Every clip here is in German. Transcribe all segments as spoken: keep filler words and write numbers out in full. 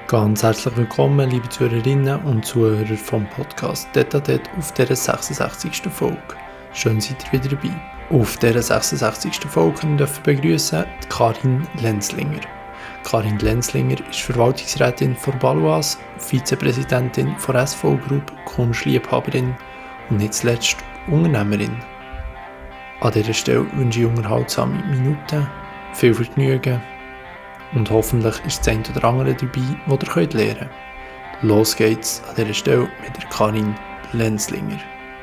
Ganz herzlich willkommen, liebe Zuhörerinnen und Zuhörer vom Podcast «Detatet» auf dieser sechsundsechzigsten Folge. Schön seid ihr wieder dabei. Auf dieser sechsundsechzigsten Folge dürfen wir begrüßen Karin Lenzlinger. Karin Lenzlinger ist Verwaltungsrätin von Baloise, Vizepräsidentin von S V Group, Kunstliebhaberin und nicht zuletzt Unternehmerin. An dieser Stelle wünsche ich unterhaltsame Minuten, viel Vergnügen und hoffentlich ist das eine oder andere dabei, das ihr könnt lernen könnt. Los geht's an dieser Stelle mit der Karin Lenzlinger.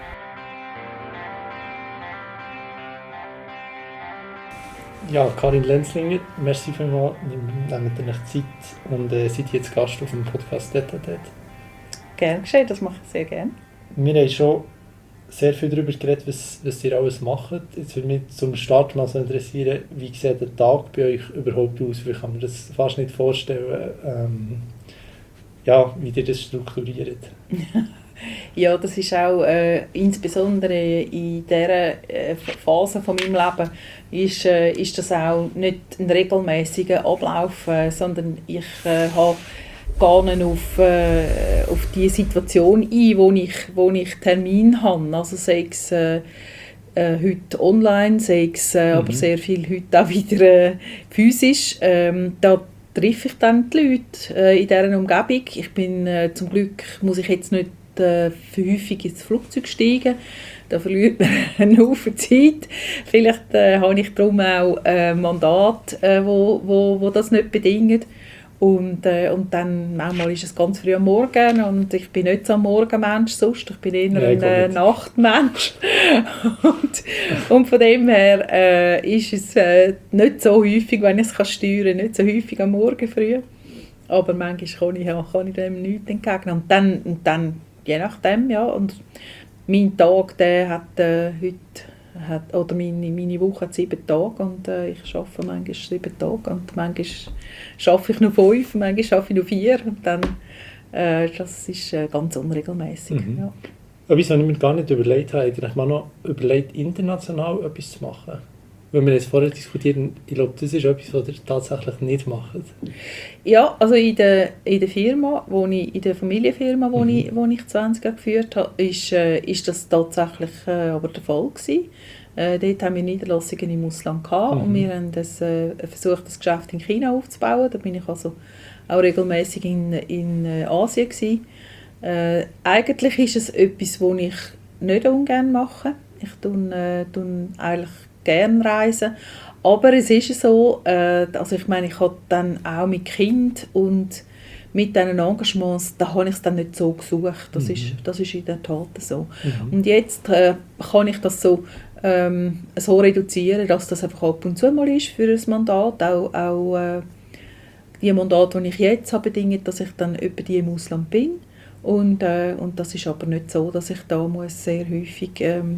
Ja, Karin Lenzlinger, merci vielmals, nehmt euch Zeit und äh, seid jetzt Gast auf dem Podcast «Detatet». Gerne geschehen, das mache ich sehr gerne. Wir haben schon sehr viel darüber geredet, was, was ihr alles macht. Jetzt würde mich zum Start mal so interessieren, wie sieht der Tag bei euch überhaupt aus? Ich kann mir das fast nicht vorstellen, ähm, ja, wie ihr das strukturiert. Ja, das ist auch äh, insbesondere in dieser äh, Phase von meinem Leben ist, äh, ist das auch nicht ein regelmäßiger Ablauf, äh, sondern ich äh, habe gar nicht auf, äh, auf die Situation ein, wo ich, wo ich Termin habe. Also sei es äh, äh, heute online, sei es äh, mhm. aber sehr viel heute auch wieder äh, physisch. Ähm, da treffe ich dann die Leute äh, in dieser Umgebung. Ich bin äh, zum Glück, muss ich jetzt nicht äh, für häufig ins Flugzeug steigen. Da verliert man einen Haufen Zeit. Vielleicht äh, habe ich darum auch ein Mandat, äh, wo, wo, wo das nicht bedingt. Und, äh, und dann manchmal ist es ganz früh am Morgen und ich bin nicht so ein Morgenmensch sonst, ich bin eher ja, ein äh, Nachtmensch. und, und von dem her äh, ist es äh, nicht so häufig, wenn ich es steuern kann, nicht so häufig am Morgen früh. Aber manchmal kann ich, ja, kann ich dem nichts entgegnen. Und dann, und dann, je nachdem, ja, und mein Tag, der hat äh, heute Hat, oder meine, meine Woche hat sieben Tage und äh, ich arbeite manchmal sieben Tage und manchmal arbeite ich nur fünf, manchmal arbeite ich nur vier und dann, äh, das ist äh, ganz unregelmäßig. Mhm. Ja. Etwas, was ich mir gar nicht überlegt habe, ich habe noch überlegt, international etwas zu machen. Wenn wir jetzt vorher diskutieren, ich glaube, das ist etwas, was ihr tatsächlich nicht macht. Ja, also in der, in der Firma, wo ich, in der Familienfirma, wo, mhm. ich, wo ich zwanzig Jahre geführt habe, ist, äh, ist das tatsächlich äh, aber der Fall gewesen. Äh, dort haben wir Niederlassungen im Ausland gehabt, mhm. und wir haben das, äh, versucht, das Geschäft in China aufzubauen. Da bin ich also auch regelmäßig in, in äh, Asien gewesen. Äh, eigentlich ist es etwas, das ich nicht ungern mache. Ich tue, äh, tue eigentlich gerne reisen. Aber es ist so, äh, also ich meine, ich habe dann auch mit Kind und mit diesen Engagements, da habe ich es dann nicht so gesucht. Das, mhm. ist, das ist in der Tat so. Mhm. Und jetzt äh, kann ich das so, ähm, so reduzieren, dass das einfach ab und zu mal ist für ein Mandat. Auch, auch äh, die Mandate, die ich jetzt habe, bedingt, dass ich dann etwa die im Ausland bin. Und, äh, und das ist aber nicht so, dass ich da muss sehr häufig ähm,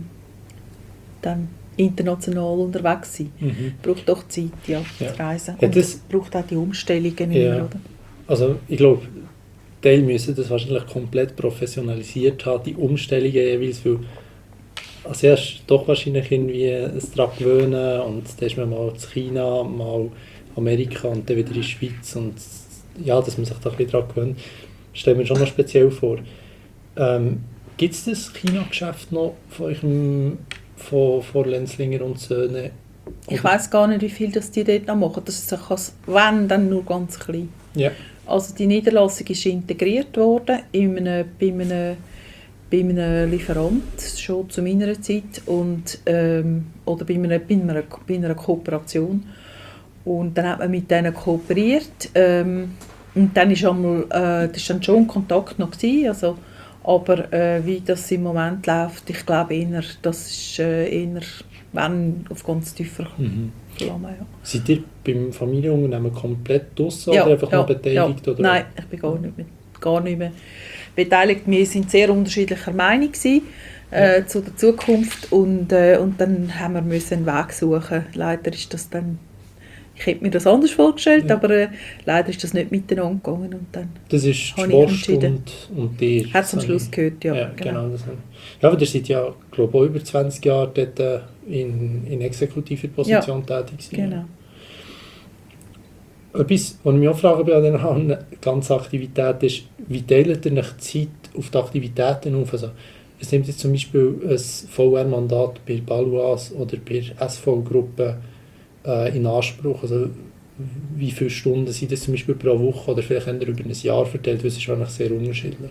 dann international unterwegs sein. Mhm. Braucht doch Zeit, ja, ja. zu reisen. Und ja, es braucht auch die Umstellungen ja. immer, oder? Also ich glaube, Teil müssen das wahrscheinlich komplett professionalisiert haben, die Umstellungen jeweils, weil als erstes doch wahrscheinlich irgendwie es daran gewöhnen und dann ist man mal in China, mal Amerika und dann wieder in die Schweiz und ja, dass man sich da ein bisschen daran gewöhnt, stellen wir schon noch speziell vor. Ähm, gibt es das China-Geschäft noch von eurem Von, von Lenzlinger und Söhne? Ich weiss gar nicht, wie viel das die dort noch machen. Das ist auch, wenn, dann nur ganz klein. Ja. Also die Niederlassung ist integriert worden in einem, bei, einem, bei einem Lieferant, schon zu meiner Zeit, und, ähm, oder bei einer, bei, einer, bei einer Kooperation. Und dann hat man mit denen kooperiert. Ähm, und dann war einmal, äh, das dann schon Kontakt noch gewesen, also aber äh, wie das im Moment läuft, ich glaube eher, das ist äh, eher, wenn auf ganz tiefer mhm. Flamme, ja. Seid ihr beim Familienunternehmen komplett draussen ja, oder einfach ja, noch beteiligt? Ja. Oder? Nein, ich bin gar nicht, mehr, gar nicht mehr beteiligt. Wir sind sehr unterschiedlicher Meinung gewesen, äh, ja. zu der Zukunft und, äh, und dann haben wir müssen einen Weg suchen. Leider ist das dann, ich hätte mir das anders vorgestellt, ja. aber äh, leider ist das nicht miteinander gegangen. Und dann das ist die Schwast und, und dir. Hat zum Schluss gehört, ja. Ja, genau. genau das ja, aber ihr seid ja, glaube ich, über zwanzig Jahre dort in, in exekutiver Position ja, tätig gewesen. Genau. Etwas, was ich mich auch frage bei dieser ganzen Aktivität ist, wie teilt ihr euch Zeit auf die Aktivitäten auf? Also, es nimmt jetzt zum Beispiel ein V R-Mandat bei Baloise oder bei S V-Gruppen äh, in Anspruch. Also, wie viele Stunden sind das zum Beispiel pro Woche oder vielleicht über ein Jahr verteilt? Das ist eigentlich sehr unterschiedlich.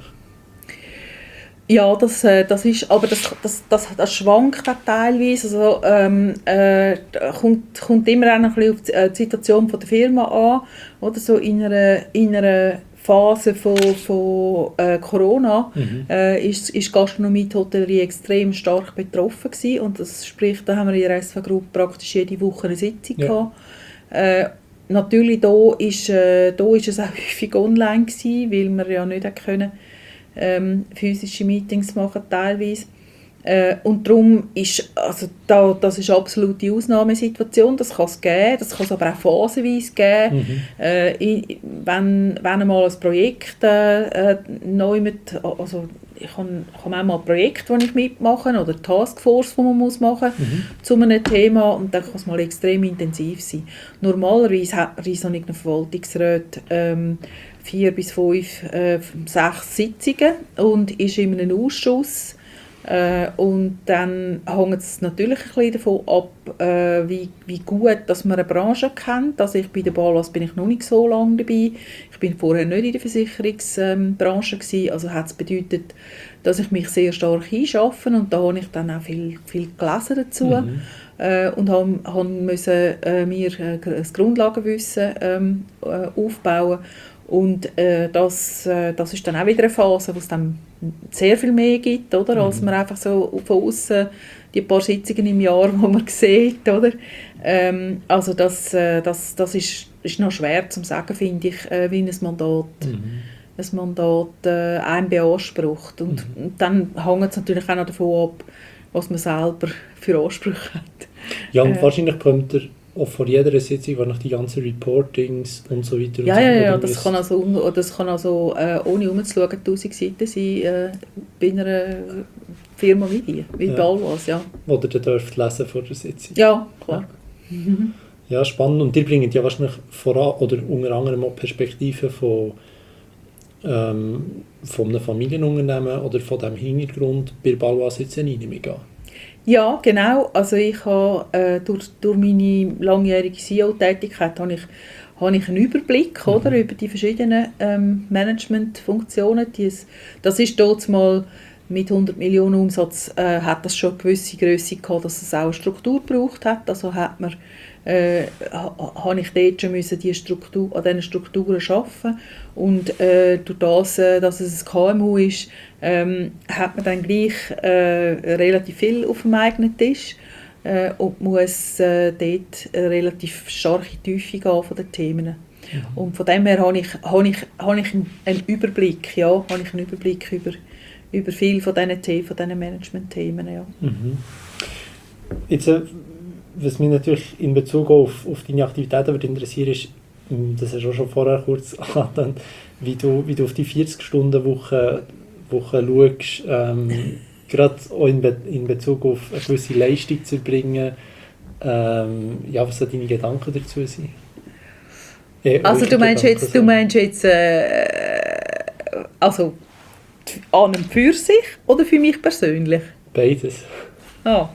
Ja, das, äh, das ist, aber das, das, das, das schwankt auch teilweise. Also, ähm, äh, kommt, kommt immer auch ein bisschen auf die, äh, die Situation von der Firma an. Oder so in einer, in einer Phase von, von äh, Corona mhm. äh, ist, ist Gastronomie, die Hotellerie extrem stark betroffen gewesen. Und das sprich, da haben wir in der S V-Gruppe praktisch jede Woche eine Sitzung ja. gehabt. Äh, natürlich da ist, äh, da ist es auch häufig online gewesen, weil wir ja nicht können Ähm, physische Meetings machen teilweise. Äh, und darum ist, also da, das ist eine absolute Ausnahmesituation, das kann es geben, das kann es aber auch phasenweise geben. Mhm. Äh, ich, wenn, wenn einmal ein Projekt äh, neu mit, also ich habe, ich habe auch mal ein Projekt, das ich mitmache, oder eine Taskforce, die man muss machen muss, mhm. zu einem Thema, und dann kann es mal extrem intensiv sein. Normalerweise hat man in so einer Verwaltungsrat ähm, vier bis fünf, äh, sechs Sitzungen und ist in einem Ausschuss. Äh, und dann hängt es natürlich ein bisschen davon ab, äh, wie, wie gut dass man eine Branche kennt. Also ich bei der Baloise bin ich noch nicht so lange dabei. Ich bin vorher nicht in der Versicherungsbranche gewesen. Also hat es bedeutet, dass ich mich sehr stark einschaffe, und da habe ich dann auch viel, viel gelesen dazu. Mhm. Äh, und haben, haben müssen, äh, mir äh, das Grundlagenwissen ähm, äh, aufbauen. Und äh, das, äh, das ist dann auch wieder eine Phase, wo es dann sehr viel mehr gibt, oder? Mhm. Als man einfach so von außen die paar Sitzungen im Jahr, die man sieht. Oder? Ähm, also das, äh, das, das ist, ist noch schwer zu sagen, finde ich, äh, wie ein Mandat, mhm. ein Mandat äh, einen beansprucht. Und, mhm. und dann hängt es natürlich auch noch davon ab, was man selber für Ansprüche hat. Ja, und äh, wahrscheinlich kommt er auch vor jeder Sitzung, wo nach die ganzen Reportings und so weiter und ja, so ja, ja, das kann also, das kann also äh, ohne umzuschauen tausend Seiten sein äh, bei einer Firma wie die, wie ja. Baloise, ja. Oder ihr dürft lesen vor der Sitzung. Ja, klar. Ja. Mhm. Ja, spannend. Und ihr bringt ja wahrscheinlich voran, oder unter anderem auch Perspektiven von, ähm, von einem Familienunternehmen oder von diesem Hintergrund bei Baloise jetzt rein, nehme ich an. Ja, genau. Also ich habe äh, durch, durch meine langjährige C E O-Tätigkeit habe ich, habe ich einen Überblick, mhm. oder, über die verschiedenen ähm, Managementfunktionen. Dies, das ist dort mal mit hundert Millionen Umsatz äh, hat das schon eine gewisse Grösse gehabt, dass es auch eine Struktur gebraucht hat. Also hat man, äh, ha, habe ich dort schon müssen die Struktur, an diesen Strukturen arbeiten. Und äh, durch das, äh, dass es ein K M U ist, ähm, hat man dann gleich äh, relativ viel auf dem eigenen Tisch äh, und muss äh, dort eine relativ starke Tiefe gehen von den Themen. Mhm. Und von dem her habe ich, habe ich, habe ich einen Überblick, ja, habe ich einen Überblick über, über viele von diesen Themen, von diesen Management-Themen. Ja. Mhm. Jetzt, äh, was mich natürlich in Bezug auf, auf deine Aktivitäten interessiert, ist, das hast du auch schon vorher kurz angetan, wie du, wie du auf die vierzig-Stunden-Woche Woche schaust, ähm, gerade auch in, Be- in Bezug auf eine gewisse Leistung zu erbringen. Ähm, ja, was sind deine Gedanken dazu sein? Äh, also du meinst Gedanken jetzt, du meinst jetzt äh, also an und für sich oder für mich persönlich? Beides. Ah.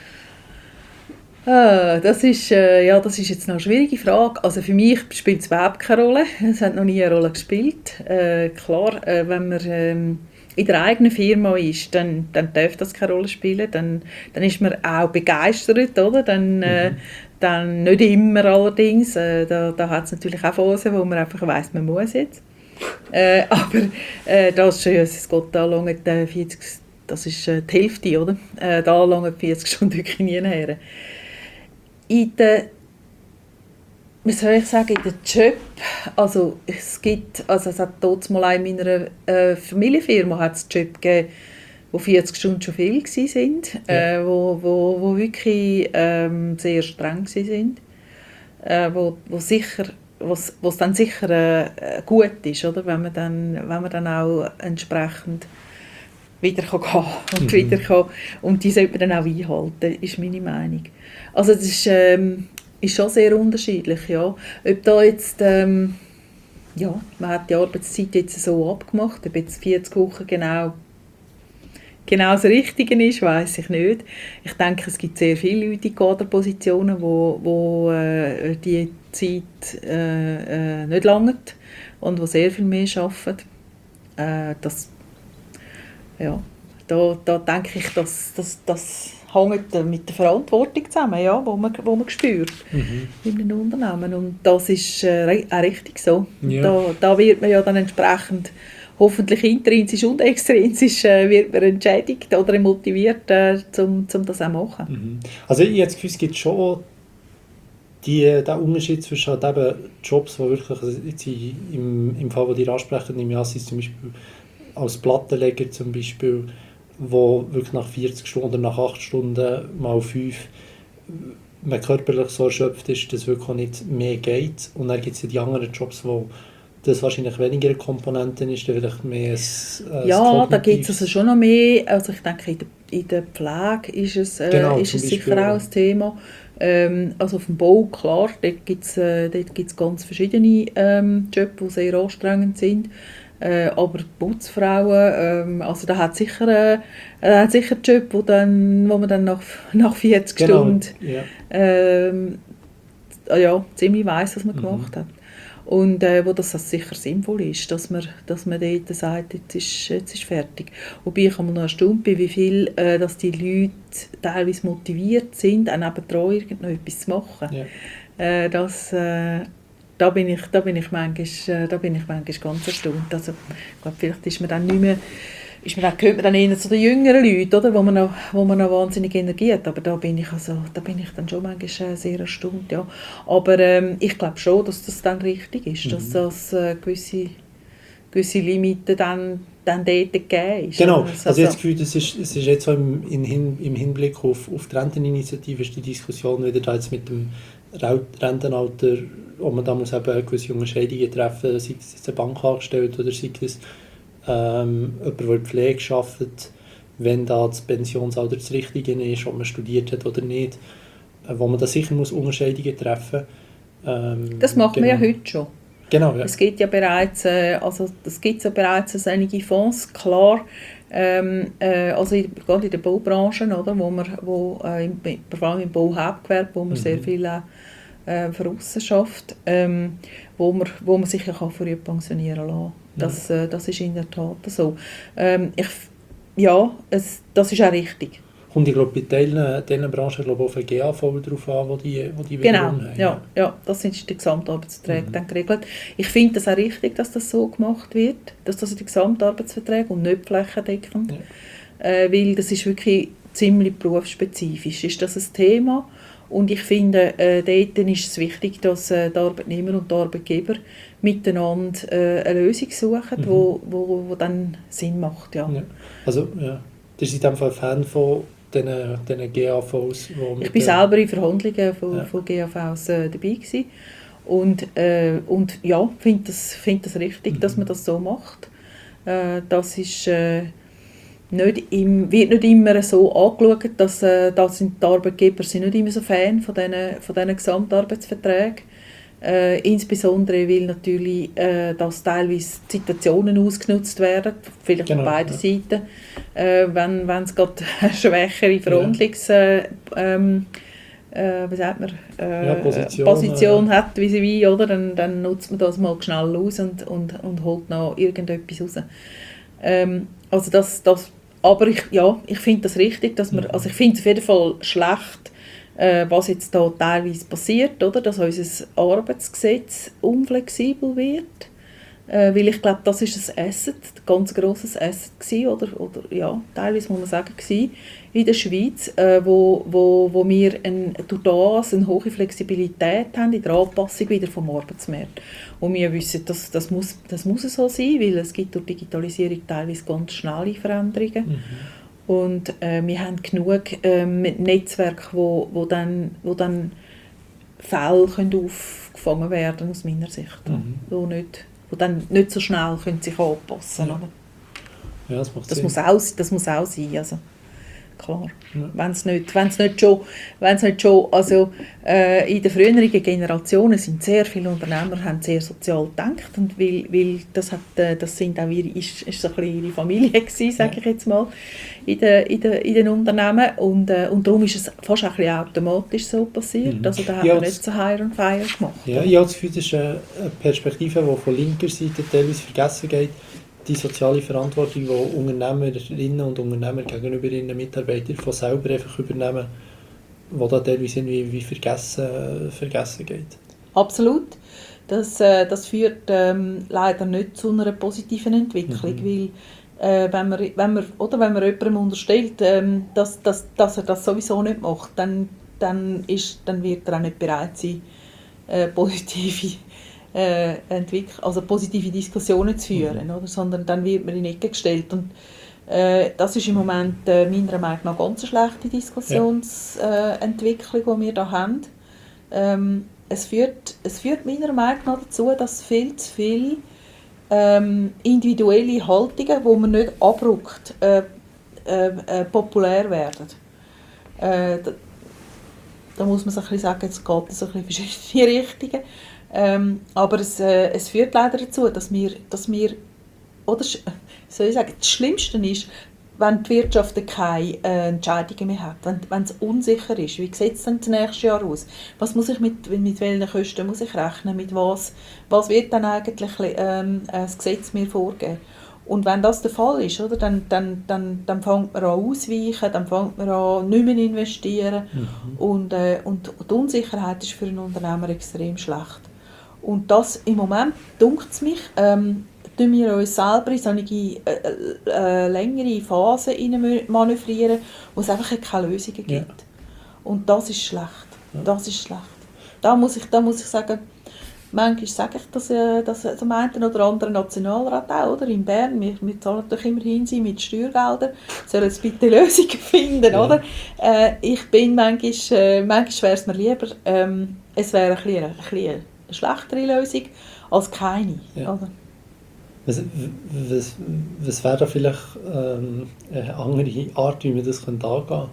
Ah, das ist, äh, ja, das ist jetzt noch eine schwierige Frage. Also für mich spielt es überhaupt keine Rolle. Es hat noch nie eine Rolle gespielt. Äh, klar, äh, wenn man ähm, in der eigenen Firma ist, dann, dann darf das keine Rolle spielen. Dann, dann ist man auch begeistert, oder? Dann, äh, mhm. dann nicht immer allerdings. Äh, da da hat es natürlich auch Phasen, wo man einfach weiss, man muss jetzt. Äh, aber äh, das ist schon, Jesus Gott, da lange vierzig, das ist äh, die Hälfte, oder? Äh, da lange vierzig Stunden wirklich nie her. In der, wie soll ich sagen, in der Job, also es gibt, also es hat dort mal in meiner äh, Familienfirma hat es Job gegeben, wo vierzig Stunden schon viel gewesen sind, ja. äh, wo, wo, wo wirklich ähm, sehr streng sind, äh, wo, wo sicher, was was dann sicher äh, gut ist, oder, wenn man dann, wenn man dann auch entsprechend wieder kann gehen und mhm. wieder kann, und die sollte man dann auch einhalten, ist meine Meinung. Also das ist, ähm, ist schon sehr unterschiedlich, ja. Ob da jetzt, ähm, ja, man hat die Arbeitszeit jetzt so abgemacht, ob jetzt vierzig Wochen genau, genau das Richtige ist, weiss ich nicht. Ich denke, es gibt sehr viele Leute in Kaderpositionen, wo, wo äh, die Zeit äh, äh, nicht langt und die sehr viel mehr arbeiten. Äh, das, ja, da, da denke ich, dass das, das hängt mit der Verantwortung zusammen, ja, wo man, wo man spürt Mhm. in den Unternehmen. Und das ist äh, auch richtig so. Ja. Da, da wird man ja dann entsprechend hoffentlich intrinsisch und extrinsisch äh, wird man entschädigt oder motiviert, äh, um, um das auch zu machen. Mhm. Also ich habe das Gefühl, es gibt schon die, den Unterschied zwischen halt eben Jobs, die wirklich, also jetzt im, im Fall, den ihr ansprechen, im Jahr sind zum Beispiel als Plattenleger zum Beispiel, wo wirklich nach vierzig Stunden oder nach acht Stunden mal fünf man körperlich so erschöpft ist, dass wirklich auch nicht mehr geht. Und dann gibt es ja die anderen Jobs, wo das wahrscheinlich weniger Komponenten ist, vielleicht mehr ein, ein Ja, da gibt es also schon noch mehr. Also ich denke, in der, in der Pflege ist es, äh, genau, ist es sicher Beispiel, auch ein Thema. Ähm, also auf dem Bau, klar, dort gibt es äh, ganz verschiedene ähm, Jobs, die sehr anstrengend sind. Äh, aber Putzfrauen, ähm, also da hat sicher, äh, äh, hat sicher einen Job, wo, dann, wo man dann nach, nach vierzig genau, Stunden ja. ähm, ja, ziemlich weiss, was man Mhm. gemacht hat. Und äh, wo das sicher sinnvoll ist, dass man, dass man dort sagt, jetzt ist, jetzt ist fertig. Wobei ich einmal noch erstaunt bin, wie viel äh, dass die Leute teilweise motiviert sind, auch nebendran irgend noch etwas zu machen. Ja. Äh, das, äh, da, bin ich, da, bin ich manchmal, äh, da bin ich manchmal ganz erstaunt. Also, ich glaube, vielleicht ist man dann nicht mehr, ist man dann, gehört man dann eher zu den jüngeren Leuten, oder, wo, man noch, wo man noch wahnsinnig Energie hat. Aber da bin ich, also, da bin ich dann schon manchmal sehr erstaunt. Ja. Aber ähm, ich glaube schon, dass das dann richtig ist, mhm. dass das äh, gewisse, gewisse Limiten dann, dann dort gegeben ist. Genau, also, also jetzt Gefühl, das ist, es ist jetzt so im, in, im Hinblick auf, auf die Renteninitiative ist die Diskussion wieder da jetzt mit dem Rentenalter, ob man da muss eben gewisse Unterscheidungen treffen, sei es jetzt eine Bankangestellte oder sei es ähm, jemand, der in der Pflege arbeitet, wenn da das Pensionsalter das Richtige ist, ob man studiert hat oder nicht, äh, wo man da sicher muss Unterscheidungen treffen muss. Ähm, das macht genau. man ja heute schon. Genau, ja. Es gibt ja bereits, äh, also es gibt ja bereits einige Fonds, klar, ähm, äh, also in, gerade in der Baubranche, oder, wo man, wo, äh, im, vor allem im Bauhauptgewerbe, wo man mhm. sehr viel äh, voraus schafft, ähm, wo, man, wo man sich ja früh pensionieren kann. Das, äh, das ist in der Tat so. Ähm, ich, ja, es, das ist auch richtig. Und ich glaube, bei diesen, diesen Branchen glaube ich, auf den G A V drauf an, wo die, wo die genau, haben. Ja, ja, das sind die Gesamtarbeitsverträge mhm. dann geregelt. Ich finde es auch richtig, dass das so gemacht wird, dass das in die Gesamtarbeitsverträge und nicht flächendeckend, ja. äh, weil das ist wirklich ziemlich berufsspezifisch, ist das ein Thema. Und ich finde, äh, dort ist es wichtig, dass äh, die Arbeitnehmer und die Arbeitgeber miteinander äh, eine Lösung suchen, die mhm. wo, wo, wo dann Sinn macht. Ja. Ja. Also, ja. Das ist in dem Fall ein Fan von diesen, diesen G A Vs? Ich war selber in Verhandlungen von, ja. von G A Vs äh, dabei gewesen. Und, äh, und ja, finde das, find das richtig, mhm. dass man das so macht. Äh, das ist... Äh, Nicht im, wird nicht immer so angeschaut, dass, äh, dass die Arbeitgeber sind nicht immer so Fan von diesen, von diesen Gesamtarbeitsverträgen. Äh, insbesondere weil natürlich äh, dass teilweise Situationen ausgenutzt werden, vielleicht genau, von beiden ja. Seiten. Äh, wenn, wenn es gerade eine schwächere Verhandlungs... Ja. Ähm, äh, wie sagt man, äh, ja, Position, Position äh, hat, wie sie will, oder? Dann, dann nutzt man das mal schnell aus und, und, und holt noch irgendetwas raus. Ähm, also das, das, aber ich, ja, ich finde das richtig, dass man, also ich finde es auf jeden Fall schlecht, äh, was jetzt da teilweise passiert, oder? Dass unser Arbeitsgesetz unflexibel wird, äh, weil ich glaube, das ist ein Asset, ein ganz grosses Asset gewesen, oder, oder ja, teilweise muss man sagen, gewesen, in der Schweiz, äh, wo, wo, wo wir ein, durch das eine hohe Flexibilität haben in der Anpassung wieder vom Arbeitsmarkt. Und wir wissen, dass, das, muss, das muss so sein, weil es gibt durch Digitalisierung teilweise ganz schnelle Veränderungen. Mhm. Und äh, wir haben genug äh, Netzwerke, wo, wo, dann, wo dann Fälle können aufgefangen werden aus meiner Sicht. Mhm. Wo, nicht, wo dann nicht so schnell können sich anpassen können. Ja. Ja, das macht das Sinn. Muss auch, das muss auch sein. Also. klar. Ja. Wenn es nicht, wenn's nicht schon, wenn's nicht schon also, äh, in den früheren Generationen sind sehr viele Unternehmer haben sehr sozial gedacht und weil, weil das, hat, äh, das sind auch ihre, ist, ist so ein bisschen ihre Familie gewesen, sage ja. ich jetzt mal, in, de, in, de, in den Unternehmen und, äh, und darum ist es fast ein bisschen automatisch so passiert, mhm. also da hat ja, man nicht so Hire and Fire gemacht. Ja, ich habe das Gefühl, das ist eine Perspektive, die von linker Seite teilweise vergessen geht, die soziale Verantwortung, die Unternehmerinnen und Unternehmer gegenüber ihren Mitarbeitern von selber einfach übernehmen, die da teilweise irgendwie wie vergessen, vergessen geht. Absolut. Das, äh, das führt ähm, leider nicht zu einer positiven Entwicklung, mhm. weil äh, wenn, man, wenn, man, oder wenn man jemandem unterstellt, ähm, dass, dass, dass er das sowieso nicht macht, dann, dann, ist, dann wird er auch nicht bereit sein, äh, positive Äh, entwick- also positive Diskussionen zu führen, mhm. oder? Sondern dann wird man in die Ecke gestellt. Und, äh, das ist im Moment äh, meiner Meinung nach eine ganz schlechte Diskussionsentwicklung, ja. äh, die wir hier haben. Ähm, es, führt, es führt meiner Meinung nach dazu, dass viel zu viele ähm, individuelle Haltungen, die man nicht abruckt, äh, äh, äh, populär werden. Äh, da, da muss man so ein bisschen sagen, jetzt geht es so ein bisschen in verschiedene Richtungen. Ähm, aber es, äh, es führt leider dazu, dass wir, dass wir oder soll ich sagen, das Schlimmste ist, wenn die Wirtschaft keine äh, Entscheidungen mehr hat, wenn, wenn es unsicher ist. Wie sieht es dann das nächste Jahr aus? Was muss ich mit, mit welchen Kosten muss ich rechnen? Mit was, was wird dann eigentlich ähm, das Gesetz mir vorgeben? Und wenn das der Fall ist, oder, dann, dann, dann, dann fängt man an ausweichen, dann fängt man an nicht mehr investieren. Mhm. Und, äh, und die Unsicherheit ist für einen Unternehmer extrem schlecht. Und das im Moment, dunkt es mich, ähm, tun wir uns selber in solche äh, äh, längere Phasen manövrieren, wo es einfach keine Lösungen gibt. Ja. Und das ist schlecht. Ja. Das ist schlecht. Da muss ich, da muss ich sagen, manchmal sage ich das, äh, das zum einen oder anderen Nationalrat auch, oder? In Bern, wir, wir zahlen doch immerhin sie mit Steuergeldern, sollen jetzt bitte Lösungen finden, ja. oder? Äh, ich bin manchmal, äh, manchmal wäre es mir lieber, ähm, es wäre ein bisschen, ein bisschen eine schlechtere Lösung als keine, ja. oder? Was, was, was wäre da vielleicht ähm, eine andere Art, wie man das angehen könnte?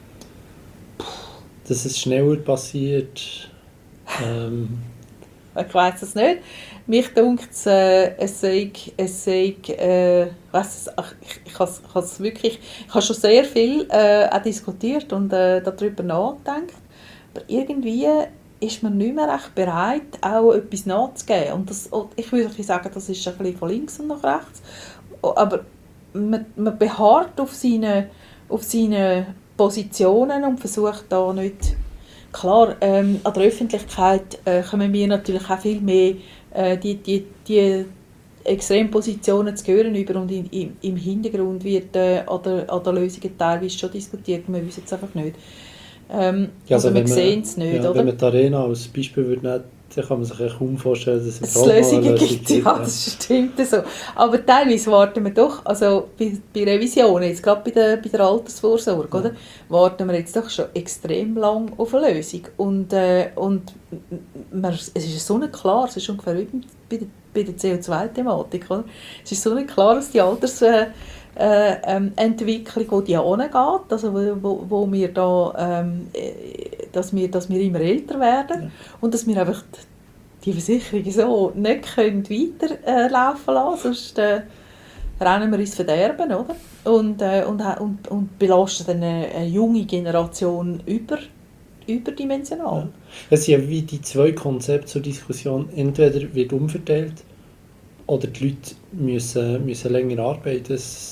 Dass es schneller passiert? Ähm. Ich weiss es nicht. Mich denkt es, äh, es sei, es sei äh, ich weiss es, ich, ich habe es wirklich, ich habe schon sehr viel äh, auch diskutiert und äh, darüber nachgedacht, aber irgendwie ist man nicht mehr recht bereit, auch etwas nachzugeben. Und das, ich würde sagen, das ist ein bisschen von links und nach rechts. Aber man, man beharrt auf seine, auf seine Positionen und versucht da nicht... Klar, ähm, an der Öffentlichkeit äh, kommen wir natürlich auch viel mehr äh, die, die, die Extrempositionen zu hören über und in, in, im Hintergrund wird äh, an, der, an der Lösungen teilweise schon diskutiert, wir wissen es einfach nicht. Ähm, ja, also wir sehen es nicht, ja, oder? Wenn man die Arena als Beispiel würde nehmen, dann kann man sich kaum vorstellen, dass es eine Lösungen Lösung gibt. Ja, ja, das stimmt so. Aber teilweise warten wir doch, also bei, bei Revisionen, jetzt gerade bei der, bei der Altersvorsorge, ja. oder, warten wir jetzt doch schon extrem lang auf eine Lösung. Und, äh, und man, es ist so nicht klar, es ist ungefähr wie bei der, bei der C O zwei Thematik. Oder? Es ist so nicht klar, dass die Alters... Äh, Äh, ähm, Entwicklung, wo die angeht, also wo, wo wir da, ähm, dass wir, dass wir immer älter werden ja. und dass wir einfach die Versicherungen so nicht können weiterlaufen äh, lassen, sonst äh, rennen wir ins Verderben, oder? Und, äh, und, und, und belasten eine, eine junge Generation über, überdimensional. Ja. Es sind ja wie die zwei Konzepte zur Diskussion, entweder wird umverteilt oder die Leute müssen, müssen länger arbeiten. Das,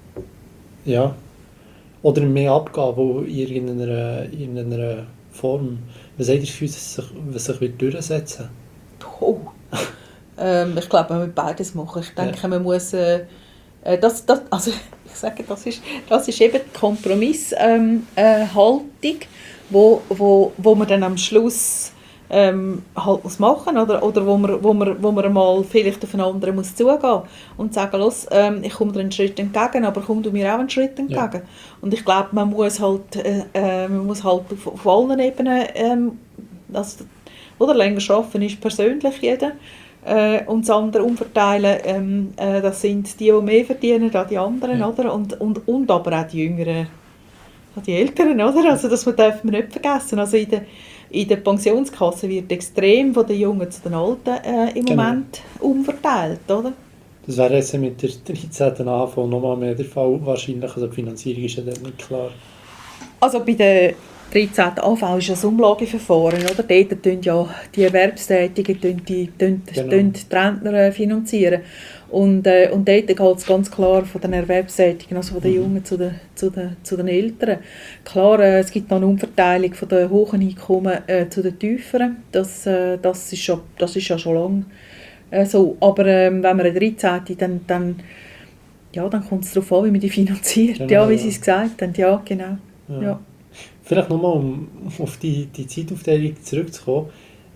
ja. Oder mehr Abgaben in irgendeiner, in irgendeiner Form. Was seid ihr für was sich, was sich wird durchsetzen oh. ähm, Ich glaube, man muss beides machen. Ich denke, ja. man muss... Äh, das, das, also, ich sage, das ist, das ist eben die Kompromisshaltung, ähm, äh, wo, wo, wo man dann am Schluss... Ähm, halt muss machen oder, oder wo man, wo man, wo man mal vielleicht auf einen anderen muss zugehen und sagen, los, ähm, ich komme dir einen Schritt entgegen, aber komm du mir auch einen Schritt entgegen. Ja. Und ich glaube, man muss halt, äh, äh, man muss halt auf, auf allen Ebenen, ähm, also, oder länger arbeiten ist persönlich jeder äh, und das andere umverteilen, ähm, äh, das sind die, die mehr verdienen als die anderen, ja. oder? Und, und, und aber auch die Jüngeren an die Eltern, oder? Also das dürfen wir nicht vergessen. Also in der, in der Pensionskasse wird extrem von den Jungen zu den Alten äh, im Genau. Moment umverteilt, oder? Das wäre jetzt mit der dreizehnten A V nochmal mehr der Fall wahrscheinlich. Also die Finanzierung ist ja dann nicht klar. Also bei der dreizehnten A V ist das Umlageverfahren, oder? Dort tun ja die Erwerbstätigen tun die, tun, Genau. tun die Rentner finanzieren. Und, äh, und dort geht es ganz klar von den Erwerbstätigen, also von den Mhm. Jungen zu den, zu den, zu den Älteren. Klar, äh, es gibt noch eine Umverteilung von den hohen Einkommen äh, zu den tieferen. Das, äh, das, ist, schon, das ist ja schon lange äh, so. Aber ähm, wenn man eine dreizehnte dann, dann, ja, dann kommt es darauf an, wie man die finanziert. Genau, ja, wie ja. Sie es gesagt haben. Ja, genau. Ja. Ja. Vielleicht nochmal, um auf die, die Zeitaufteilung zurückzukommen.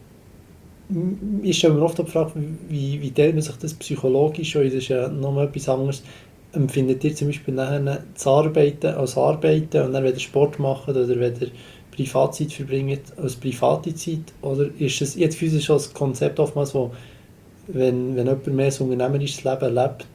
Ich stelle mir oft die Frage, wie, wie teilt man sich das psychologisch, und das ist ja nochmal etwas anderes. Empfindet ihr zum Beispiel nachher das Arbeiten als Arbeiten und dann wieder Sport machen oder wieder Privatzeit verbringen als private Zeit? Oder ist es jetzt physisch als Konzept oftmals so, wenn, wenn jemand mehr so ein unternehmerisches Leben lebt,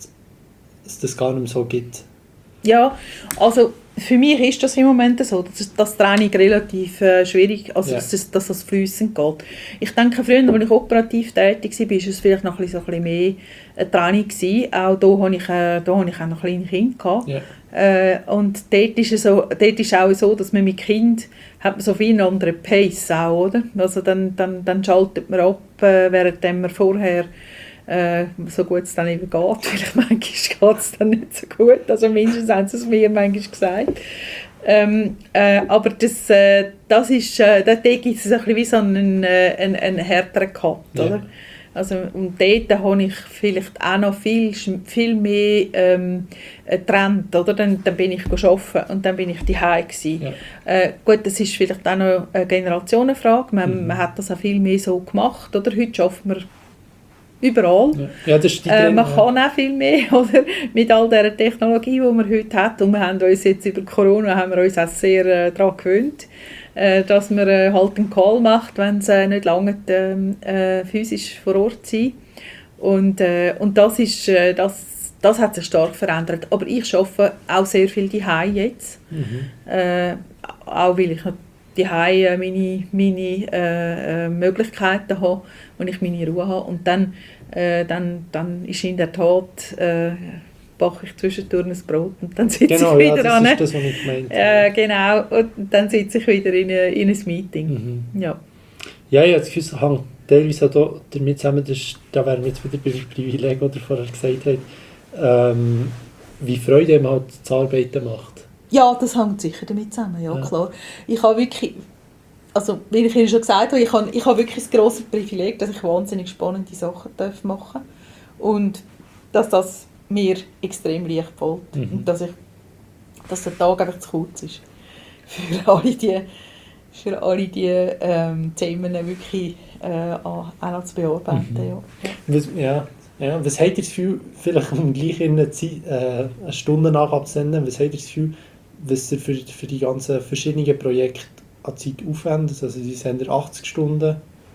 es das gar nicht mehr so gibt? Ja, also für mich ist das im Moment so, dass das Training relativ äh, schwierig, also Ja. dass, es, dass das fließend geht. Ich denke, früher, als ich operativ tätig war, war es vielleicht noch ein bisschen, so ein bisschen mehr ein Training gewesen. Auch da hatte ich, äh, da hatte ich auch noch kleine Kinder gehabt. Ja. Äh, und dort ist es so, dort ist auch so, dass man mit Kind hat man so viel einen anderen Pace auch, oder? Also dann, dann, dann schaltet man ab, äh, während man vorher äh, so gut es dann eben geht. Vielleicht manchmal geht es dann nicht so gut. Also mindestens haben sie es mir manchmal gesagt. Ähm, äh, aber das, äh, das ist, äh, dort gibt es ein bisschen wie so einen, äh, einen, einen härteren Cut, Ja. oder? Also, und dort habe ich vielleicht auch noch viel, viel mehr ähm, getrennt, oder? Dann, dann bin ich arbeiten und dann bin ich daheim gsi. Ja. Äh, gut, das ist vielleicht auch noch eine Generationenfrage. Man, Mhm. man hat das auch viel mehr so gemacht, oder? Heute arbeitet man überall. Ja. Ja, das ist die Äh, Idee, man ja. kann auch viel mehr, oder? Mit all dieser Technologie, die man heute hat. Und wir haben uns jetzt über Corona haben wir uns auch sehr äh, daran gewöhnt, äh, dass man äh, halt einen Call macht, wenn es äh, nicht lange äh, physisch vor Ort sein. Und, äh, und das, ist, äh, das, das hat sich stark verändert. Aber ich arbeite auch sehr viel daheim jetzt. Mhm. Äh, auch weil ich daheim äh, meine, meine äh, äh, Möglichkeiten habe und ich meine Ruhe habe. Und dann, äh, dann, dann ist in der Tat, äh, backe ich zwischendurch ein Brot und dann sitze Genau, ich ja, wieder das an. ist das, was ich gemeint habe. Äh, genau, und dann sitze ich wieder in, eine, in ein Meeting. Mhm. Ja. Ja, ja, das Gefühl, hängt teilweise auch da, damit zusammen, das, da wären wir jetzt wieder beim Privileg, das ihr vorher gesagt habt, ähm, wie Freude man halt das Arbeiten macht. Ja, das hängt sicher damit zusammen, ja, Ja. klar. Ich habe wirklich, also wie ich Ihnen schon gesagt habe, ich habe, ich habe wirklich das grosse Privileg, dass ich wahnsinnig spannende Sachen darf machen darf und dass das mir extrem leicht fällt Mhm. und dass, ich, dass der Tag einfach zu kurz ist für alle die, für alle die ähm, Themen wirklich äh, auch noch zu bearbeiten. Mhm. Ja. Ja. Was, ja, ja, was habt ihr das Gefühl, vielleicht um gleich in einer Zeit, äh, eine Stunde nach abzusenden, was habt ihr das Gefühl, was ihr für, für die ganzen verschiedenen Projekte an Zeit aufwendet? Also sie sind achtzig Stunden.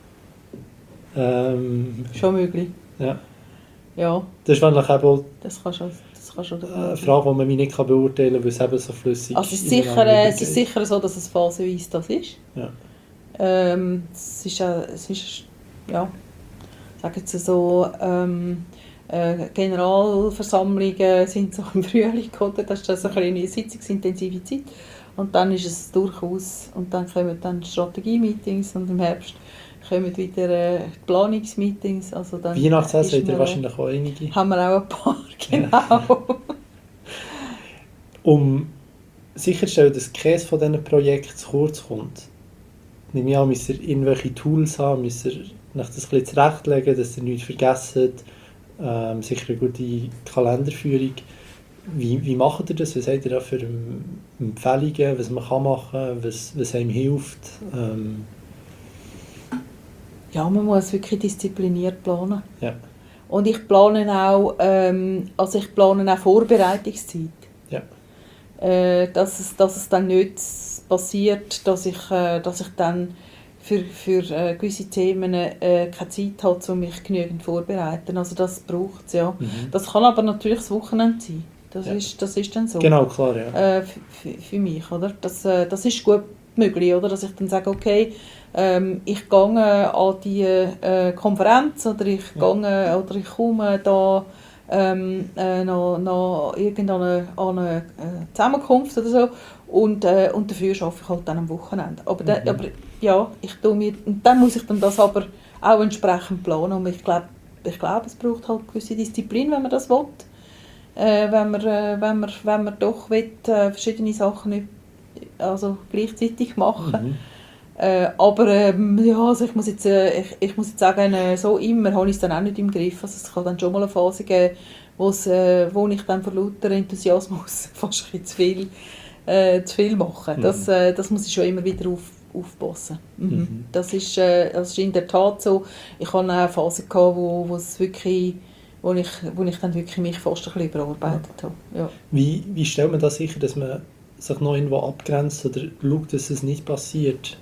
Ähm, Schon möglich. ja. Ja, Das ist wahrscheinlich eben auch das kann schon, das kann schon eine Frage, die man mich nicht beurteilen kann, weil es eben so flüssig Also es ist, sicher, äh, es ist sicher so, dass es phasenweise das ist. Ja. Ähm, es ist, äh, es ist ja, sagen Sie so, ähm, äh, Generalversammlungen sind so im Frühling, oder? Das ist das eine kleine sitzungsintensive Zeit. Und dann ist es durchaus, und dann kommen dann Strategie-Meetings und im Herbst kommen wieder äh, Planungsmeetings. Also dann Weihnachtsessen ist habt ihr man, wahrscheinlich auch einige. haben wir auch ein paar, genau. Um sicherzustellen, dass keines von diesen Projekten zu kurz kommt, nehme ich an, müsst ihr irgendwelche Tools haben, müsst ihr das ein bisschen zurechtlegen, dass ihr nichts vergesst, ähm, sicher eine gute Kalenderführung. Wie, wie macht ihr das? Was habt ihr da für Empfehlungen, was man kann machen, was, was einem hilft? Ähm, Ja, man muss wirklich diszipliniert planen. Ja. Und ich plane auch, ähm, also ich plane auch Vorbereitungszeit. Ja. Äh, dass, es, dass es dann nicht passiert, dass ich, äh, dass ich dann für, für äh, gewisse Themen äh, keine Zeit habe, um mich genügend vorzubereiten. Also das braucht es, ja. Mhm. Das kann aber natürlich das Wochenende sein. Das, Ja. ist, das ist dann so. Genau, klar, ja. Äh, f- f- für mich, oder? Das, äh, das ist gut möglich, oder? Dass ich dann sage, okay, ähm, ich gehe an die äh, Konferenz oder ich Ja. gehe oder ich komme da ähm, äh, noch, noch irgendeine an eine, äh, Zusammenkunft oder so und, äh, und dafür arbeite ich halt dann am Wochenende. Aber, dann, Mhm. aber ja, ich tue mir, und dann muss ich dann das aber auch entsprechend planen und ich glaube, ich glaube, es braucht halt gewisse Disziplin, wenn man das will. Äh, wenn, man, äh, wenn, man, wenn man doch will, äh, verschiedene Sachen nicht, also gleichzeitig machen. Mhm. Äh, aber ähm, ja, also ich, muss jetzt, äh, ich, ich muss jetzt sagen, äh, so immer habe ich es dann auch nicht im Griff. Also es kann dann schon mal eine Phase geben, wo's, äh, wo ich dann vor lauter Enthusiasmus fast ein bisschen zu viel, äh, zu viel mache. Mhm. Das, äh, das muss ich schon immer wieder auf, aufpassen. Mhm. Mhm. Das, ist, äh, das ist in der Tat so. Ich hatte auch eine Phase, gehabt, wo, wo es wirklich... Wo ich, wo ich dann wirklich mich fast ein bisschen überarbeitet habe. Ja. Wie, wie stellt man das sicher, dass man sich noch irgendwo abgrenzt oder schaut, dass es nicht passiert?